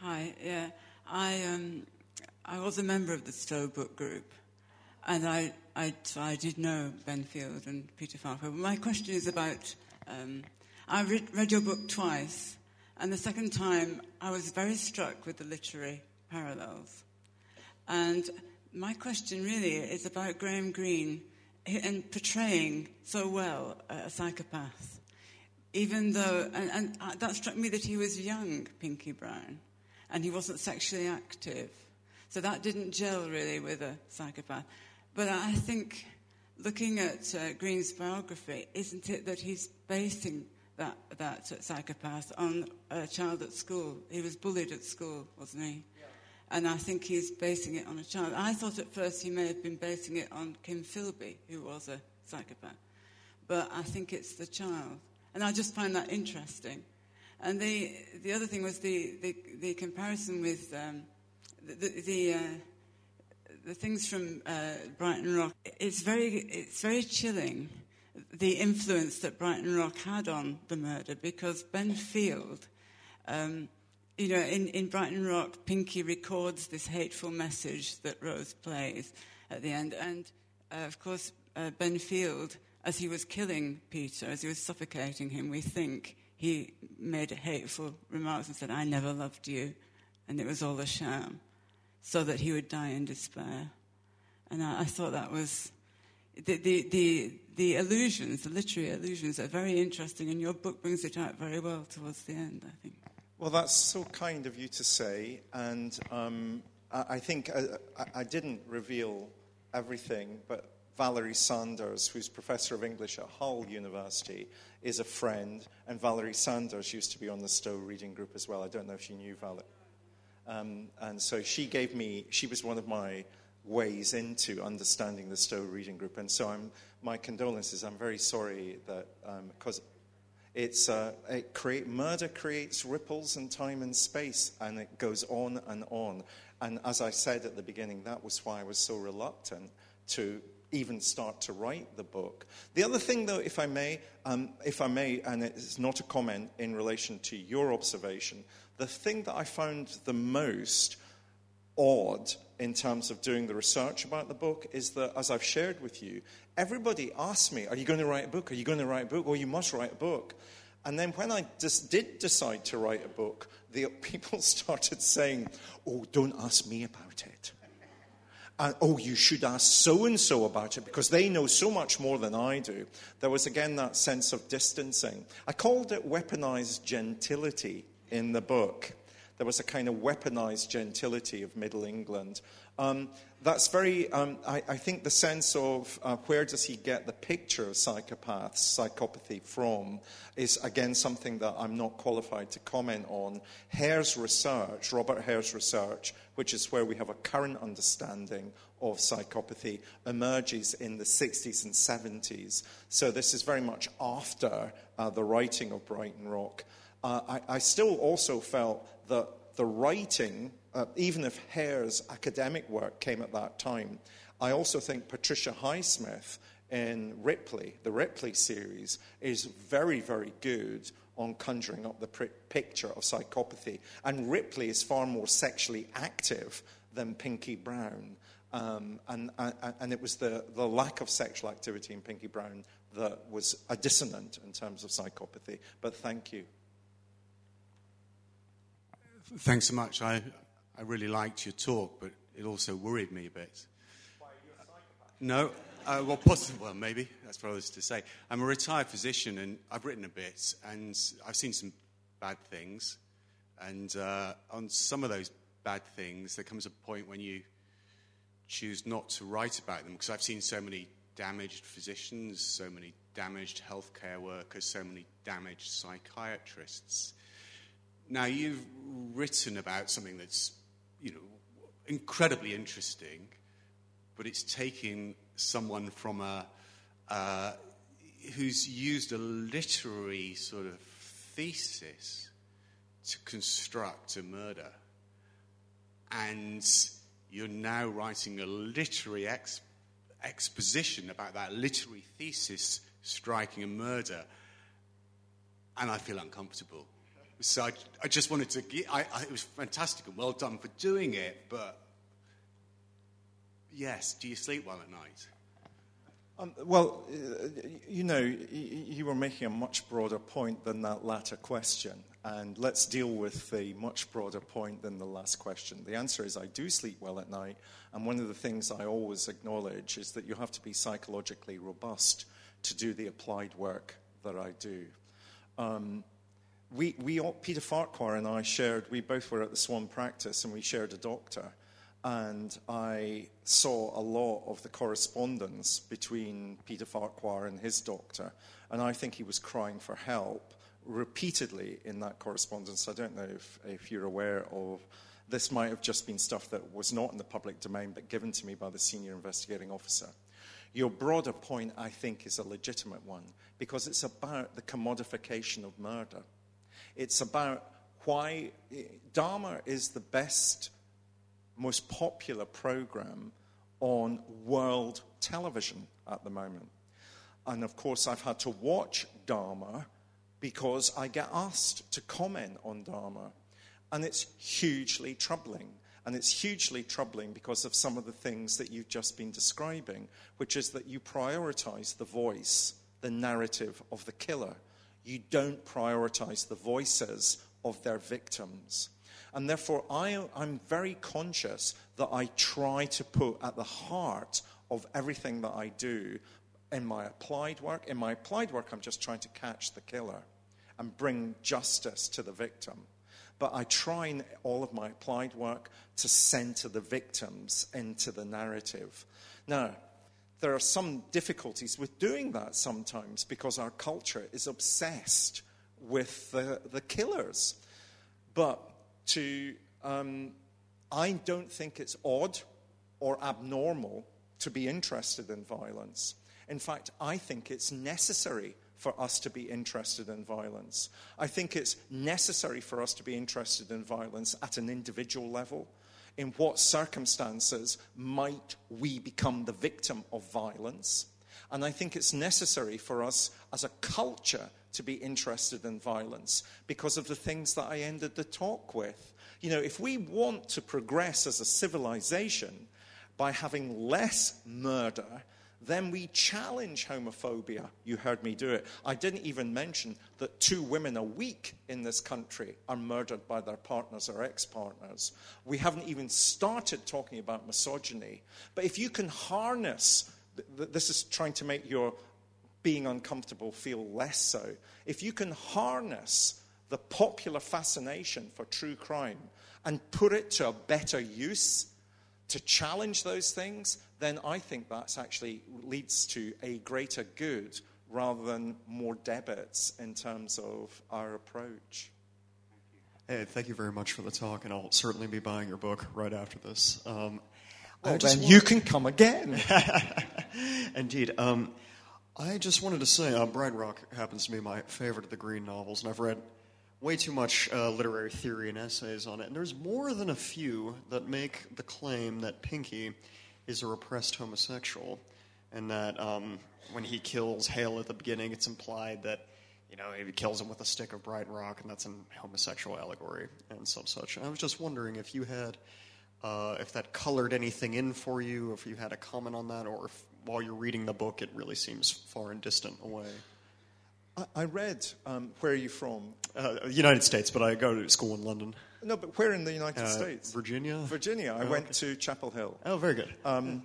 Hi, yeah. I was a member of the Stowe Book Group, and so I did know Ben Field and Peter Farquhar. My question is about, I read your book twice, and the second time I was very struck with the literary parallels. And my question really is about Graham Greene and portraying so well a psychopath, even though, and that struck me that he was young, Pinky Brown, and he wasn't sexually active. So that didn't gel really with a psychopath. But I think, looking at Greene's biography, isn't it that he's basing that psychopath on a child at school? He was bullied at school, wasn't he? Yeah. And I think he's basing it on a child. I thought at first he may have been basing it on Kim Philby, who was a psychopath. But I think it's the child. And I just find that interesting. And the other thing was the comparison with the things from Brighton Rock. It's very chilling, the influence that Brighton Rock had on the murder, because Ben Field, in Brighton Rock, Pinky records this hateful message that Rose plays at the end. And, of course, Ben Field, as he was killing Peter, as he was suffocating him, we think he made hateful remarks and said, "I never loved you," and it was all a sham, so that he would die in despair. And I thought that was... The allusions, the literary allusions, are very interesting, and your book brings it out very well towards the end, I think. Well, that's so kind of you to say, and I think I didn't reveal everything, but Valerie Sanders, who's professor of English at Hull University, is a friend, and Valerie Sanders used to be on the Stowe reading group as well. I don't know if you knew Valerie. And so she was one of my ways into understanding the Stowe reading group. And so my condolences. I'm very sorry that, because murder creates ripples in time and space, and it goes on and on. And as I said at the beginning, that was why I was so reluctant to even start to write the book. The other thing, though, if I may, and it's not a comment in relation to your observation, the thing that I found the most odd in terms of doing the research about the book is that, as I've shared with you, everybody asked me, "Are you going to write a book? Are you going to write a book? Well, you must write a book." And then when I did decide to write a book, the people started saying, "Oh, don't ask me about it. Oh, you should ask so-and-so about it, because they know so much more than I do." There was, again, that sense of distancing. I called it weaponized gentility in the book. There was a kind of weaponized gentility of Middle England. That's very, I think the sense of where does he get the picture of psychopathy from, is again something that I'm not qualified to comment on. Hare's research, Robert Hare's research, which is where we have a current understanding of psychopathy, emerges in the 60s and 70s. So this is very much after the writing of Brighton Rock. I still also felt that the writing, even if Hare's academic work came at that time, I also think Patricia Highsmith in Ripley, the Ripley series, is very, very good on conjuring up the picture of psychopathy. And Ripley is far more sexually active than Pinky Brown. And it was the lack of sexual activity in Pinky Brown that was a dissonant in terms of psychopathy. But thank you. Thanks so much. I really liked your talk, but it also worried me a bit. Why, are you a psychopath? No. Well, possibly. Well, maybe. That's what I was to say. I'm a retired physician, and I've written a bit, and I've seen some bad things. And on some of those bad things, there comes a point when you choose not to write about them, because I've seen so many damaged physicians, so many damaged healthcare workers, so many damaged psychiatrists. Now, you've written about something that's, incredibly interesting, but it's taking someone from who's used a literary sort of thesis to construct a murder, and you're now writing a literary exposition about that literary thesis striking a murder, and I feel uncomfortable. So I just wanted to it was fantastic and well done for doing it, but yes, do you sleep well at night? Well, you were making a much broader point than that latter question. And let's deal with the much broader point than the last question. The answer is I do sleep well at night. And one of the things I always acknowledge is that you have to be psychologically robust to do the applied work that I do. Peter Farquhar and I we both were at the Swan practice, and we shared a doctor. And I saw a lot of the correspondence between Peter Farquhar and his doctor. And I think he was crying for help repeatedly in that correspondence. I don't know if you're aware of this. Might have just been stuff that was not in the public domain, but given to me by the senior investigating officer. Your broader point, I think, is a legitimate one, because it's about the commodification of murder. It's about why Dahmer is the best, most popular program on world television at the moment. And of course, I've had to watch Dahmer because I get asked to comment on Dahmer. And it's hugely troubling. And it's hugely troubling because of some of the things that you've just been describing, which is that you prioritize the voice, the narrative of the killer. You don't prioritize the voices of their victims. And therefore, I'm very conscious that I try to put at the heart of everything that I do in my applied work. In my applied work, I'm just trying to catch the killer and bring justice to the victim. But I try in all of my applied work to center the victims into the narrative. Now, there are some difficulties with doing that sometimes because our culture is obsessed with the killers. But I don't think it's odd or abnormal to be interested in violence. In fact, I think it's necessary for us to be interested in violence. I think it's necessary for us to be interested in violence at an individual level. In what circumstances might we become the victim of violence? And I think it's necessary for us as a culture to be interested in violence because of the things that I ended the talk with. You know, if we want to progress as a civilization by having less murder, then we challenge homophobia. You heard me do it. I didn't even mention that 2 women a week in this country are murdered by their partners or ex-partners. We haven't even started talking about misogyny. But if you can harness, this is trying to make your being uncomfortable feel less so. If you can harness the popular fascination for true crime and put it to a better use, to challenge those things, then I think that actually leads to a greater good rather than more debits in terms of our approach. Hey, thank you very much for the talk, and I'll certainly be buying your book right after this. You can come again. Indeed. I just wanted to say, Bright Rock happens to be my favorite of the Green novels, and I've read way too much literary theory and essays on it. And there's more than a few that make the claim that Pinky is a repressed homosexual, and that when he kills Hale at the beginning, it's implied that, you know, he kills him with a stick of Bright Rock, and that's a homosexual allegory and such. And I was just wondering if you had, if that colored anything in for you, if you had a comment on that, or if while you're reading the book it really seems far and distant away. I read, where are you from? United States, but I go to school in London. No, but where in the United States? Virginia. Virginia. I went to Chapel Hill. Oh, very good.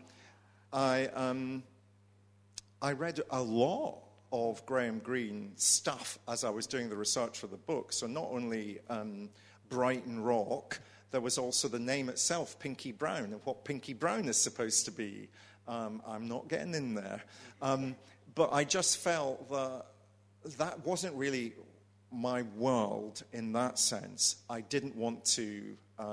I read a lot of Graham Greene's stuff as I was doing the research for the book. So not only Brighton Rock, there was also the name itself, Pinky Brown, and what Pinky Brown is supposed to be. I'm not getting in there. But I just felt that wasn't really my world in that sense. I didn't want to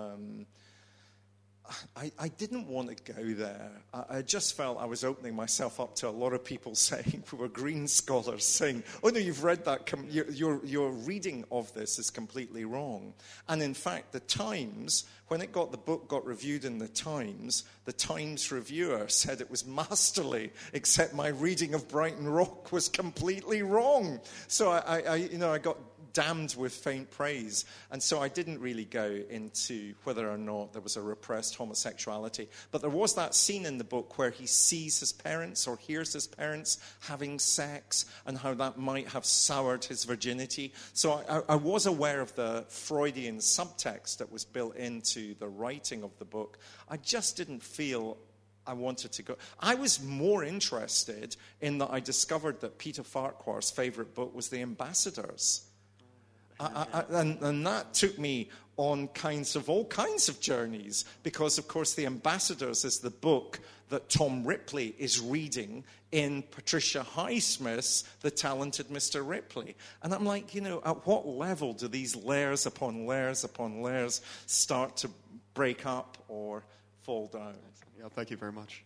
I didn't want to go there. I just felt I was opening myself up to a lot of people saying, who were Green scholars, saying, oh no, you've read that, your reading of this is completely wrong. And in fact, the Times, when the book got reviewed in the Times reviewer said it was masterly, except my reading of Brighton Rock was completely wrong. So I got damned with faint praise. And so I didn't really go into whether or not there was a repressed homosexuality. But there was that scene in the book where he sees his parents or hears his parents having sex and how that might have soured his virginity. So I was aware of the Freudian subtext that was built into the writing of the book. I just didn't feel I wanted to go. I was more interested in that I discovered that Peter Farquhar's favorite book was The Ambassadors. And that took me on all kinds of journeys, because, of course, The Ambassadors is the book that Tom Ripley is reading in Patricia Highsmith's The Talented Mr. Ripley. And I'm like, at what level do these layers upon layers upon layers start to break up or fall down? Yeah, thank you very much.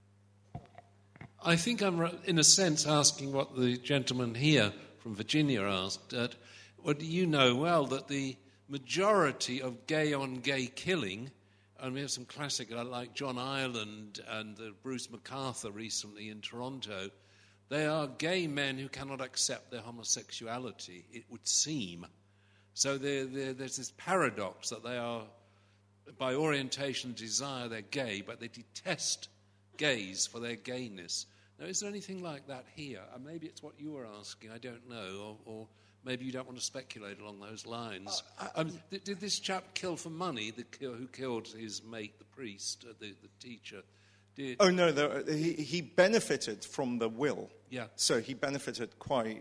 I think I'm, in a sense, asking what the gentleman here from Virginia asked. Well, you know well that the majority of gay-on-gay killing, and we have some classic like John Ireland and Bruce MacArthur recently in Toronto, they are gay men who cannot accept their homosexuality, it would seem. So there's this paradox that they are, by orientation and desire, they're gay, but they detest gays for their gayness. Now, is there anything like that here? Maybe it's what you were asking, I don't know, or maybe you don't want to speculate along those lines. Did this chap kill for money, who killed his mate, the priest, the teacher? Oh, no, he benefited from the will. Yeah. So he benefited quite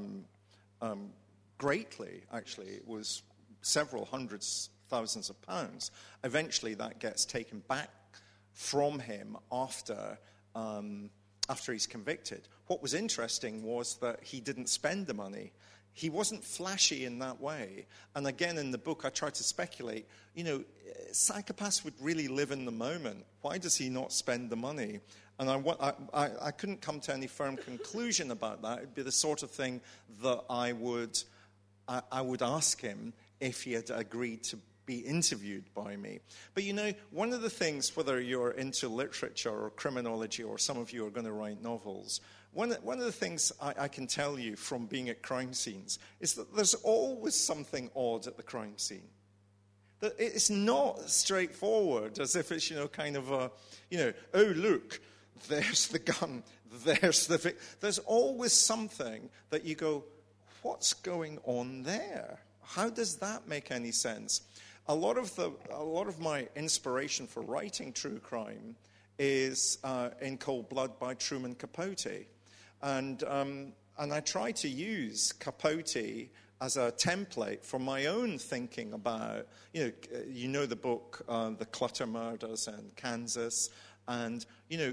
greatly, actually. It was several hundreds thousands of pounds. Eventually, that gets taken back from him after he's convicted. What was interesting was that he didn't spend the money. He wasn't flashy in that way. And again, in the book, I try to speculate, psychopaths would really live in the moment. Why does he not spend the money? And I couldn't come to any firm conclusion about that. It'd be the sort of thing that I would ask him if he had agreed to be interviewed by me. But one of the things, whether you're into literature or criminology, or some of you are going to write novels, one of the things I can tell you from being at crime scenes is that there's always something odd at the crime scene. That it's not straightforward, as if it's, kind of oh, look, there's the gun, there's the... There's always something that you go, what's going on there? How does that make any sense? A lot of my inspiration for writing true crime is In Cold Blood by Truman Capote, and I try to use Capote as a template for my own thinking about the book The Clutter Murders in Kansas, and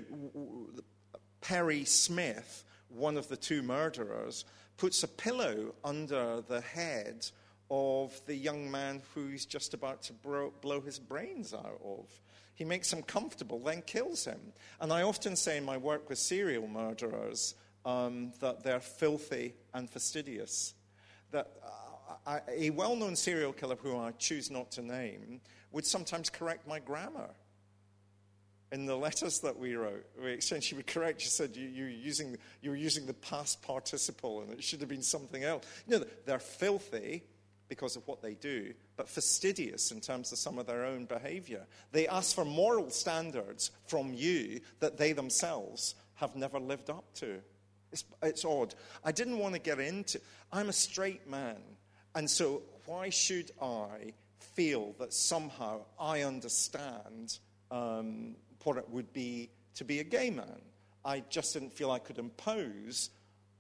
Perry Smith, one of the two murderers, puts a pillow under the head of the young man who he's just about to blow his brains out of. He makes him comfortable, then kills him. And I often say in my work with serial murderers that they're filthy and fastidious. That a well-known serial killer who I choose not to name would sometimes correct my grammar. In the letters that we wrote, we exchanged, she would correct. She said you were using the past participle, and it should have been something else. They're filthy because of what they do, but fastidious in terms of some of their own behavior. They ask for moral standards from you that they themselves have never lived up to. It's odd. I didn't want to get into... I'm a straight man, and so why should I feel that somehow I understand what it would be to be a gay man? I just didn't feel I could impose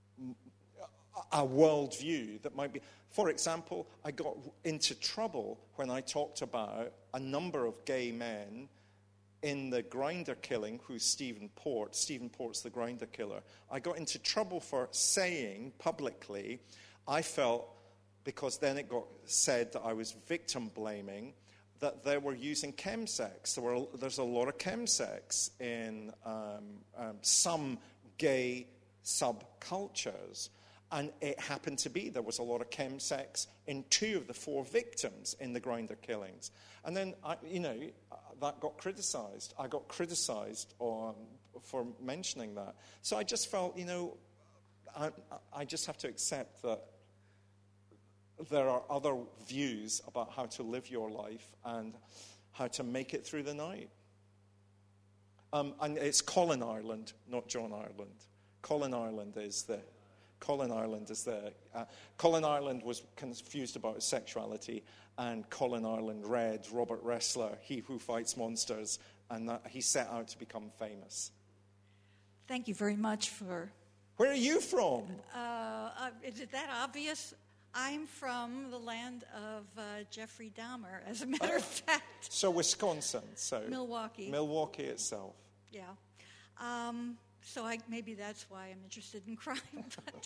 a worldview that might be... For example, I got into trouble when I talked about a number of gay men in the Grinder killing, who's Stephen Port. Stephen Port's the Grinder killer. I got into trouble for saying publicly, I felt, because then it got said that I was victim blaming, that they were using chemsex. There's a lot of chemsex in some gay subcultures. And it happened to be there was a lot of chemsex in 2 of the 4 victims in the Grinder killings. And then, that got criticized. I got criticized for mentioning that. So I just felt, I just have to accept that there are other views about how to live your life and how to make it through the night. And it's Colin Ireland, not John Ireland. Colin Ireland is there. Colin Ireland is there. Colin Ireland was confused about his sexuality, and Colin Ireland read Robert Ressler, He Who Fights Monsters, and he set out to become famous. Thank you very much for... Where are you from? Is it that obvious? I'm from the land of Jeffrey Dahmer, as a matter of fact. So Wisconsin. So Milwaukee. Milwaukee itself. Yeah. So maybe that's why I'm interested in crime. But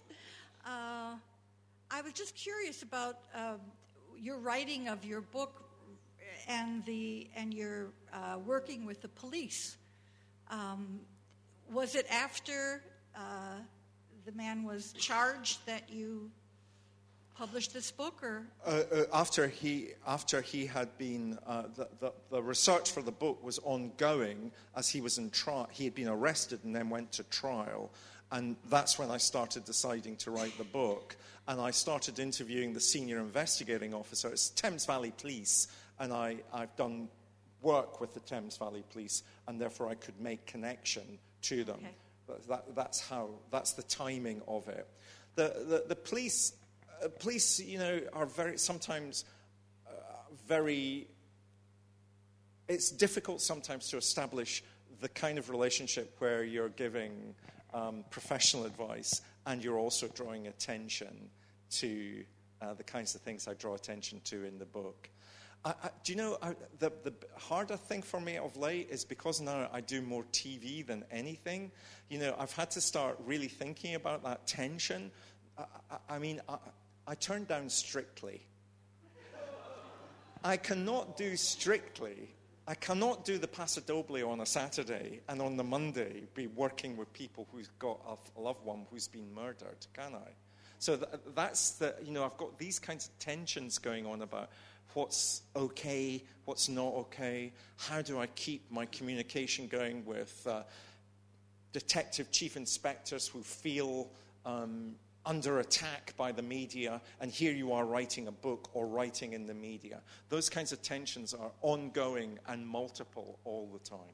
I was just curious about your writing of your book and your working with the police. Was it after the man was charged that you published this book, or after he had been the research for the book was ongoing as he was in trial. He had been arrested and then went to trial, and that's when I started deciding to write the book. And I started interviewing the senior investigating officer. It's Thames Valley Police, and I've done work with the Thames Valley Police, and therefore I could make connection to them. Okay. That's the timing of it. The police. Police, are sometimes very. It's difficult sometimes to establish the kind of relationship where you're giving professional advice and you're also drawing attention to the kinds of things I draw attention to in the book. The harder thing for me of late is because now I do more TV than anything. I've had to start really thinking about that tension. I turned down Strictly. I cannot do Strictly. I cannot do the Paso Doble on a Saturday and on the Monday be working with people who's got a loved one who's been murdered, can I? So that's I've got these kinds of tensions going on about what's okay, what's not okay. How do I keep my communication going with detective chief inspectors who feel under attack by the media, and here you are writing a book or writing in the media. Those kinds of tensions are ongoing and multiple all the time.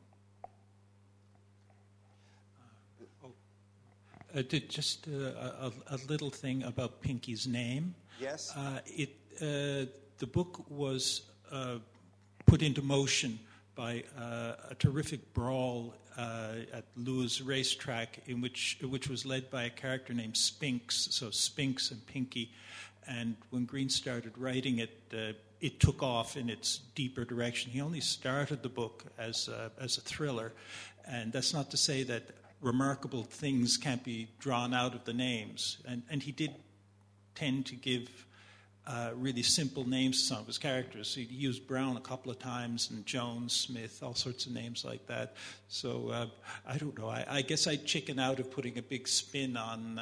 Just a little thing about Pinky's name. Yes. The book was put into motion by a terrific brawl at Lewis Racetrack, which was led by a character named Spinks, so Spinks and Pinky. And when Green started writing it, it took off in its deeper direction. He only started the book as a thriller, and that's not to say that remarkable things can't be drawn out of the names. And he did tend to give really simple names to some of his characters. He used Brown a couple of times, and Jones, Smith, all sorts of names like that. So I don't know. I guess I'd chicken out of putting a big spin on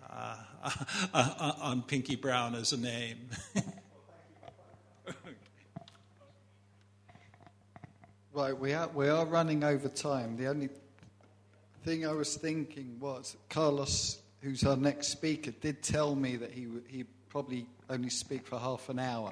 Pinky Brown as a name. Right, we are running over time. The only thing I was thinking was Carlos, who's our next speaker, did tell me that he probably only speak for half an hour.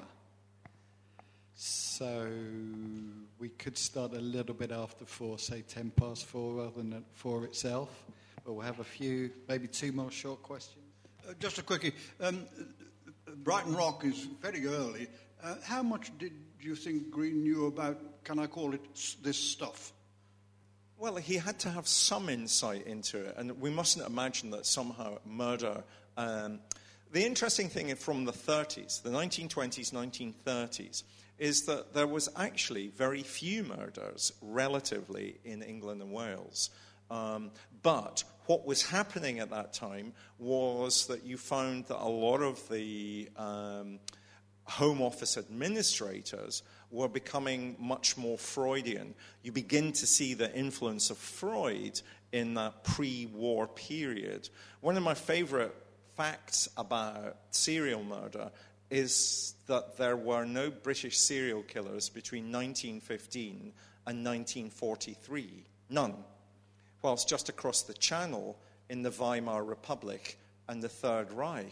So we could start a little bit after 4, say 10 past 4 rather than at 4 itself. But we'll have a few, maybe 2 more short questions. Just a quickie. Brighton Rock is very early. How much did you think Green knew about, can I call it, this stuff? Well, he had to have some insight into it, and we mustn't imagine that somehow murder... The interesting thing from the 30s, the 1920s, 1930s, is that there was actually very few murders relatively in England and Wales. But what was happening at that time was that you found that a lot of the Home Office administrators were becoming much more Freudian. You begin to see the influence of Freud in that pre-war period. One of my favorite facts about serial murder is that there were no British serial killers between 1915 and 1943. None. Whilst just across the channel in the Weimar Republic and the Third Reich,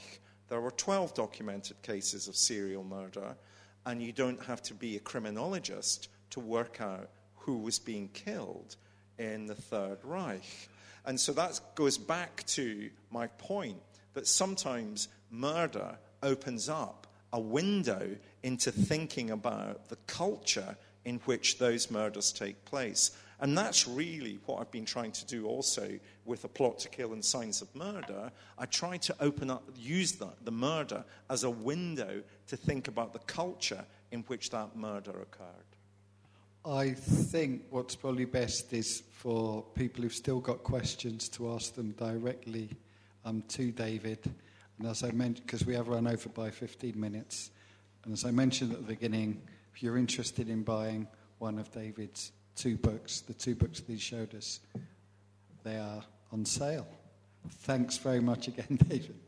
there were 12 documented cases of serial murder, and you don't have to be a criminologist to work out who was being killed in the Third Reich. And so that goes back to my point that sometimes murder opens up a window into thinking about the culture in which those murders take place. And that's really what I've been trying to do also with A Plot to Kill and Signs of Murder. I try to use the murder as a window to think about the culture in which that murder occurred. I think what's probably best is for people who've still got questions to ask them directly to David. And as I mentioned, because we have run over by 15 minutes, and as I mentioned at the beginning, if you're interested in buying one of David's 2 books, the 2 books that he showed us, they are on sale. Thanks very much again, David.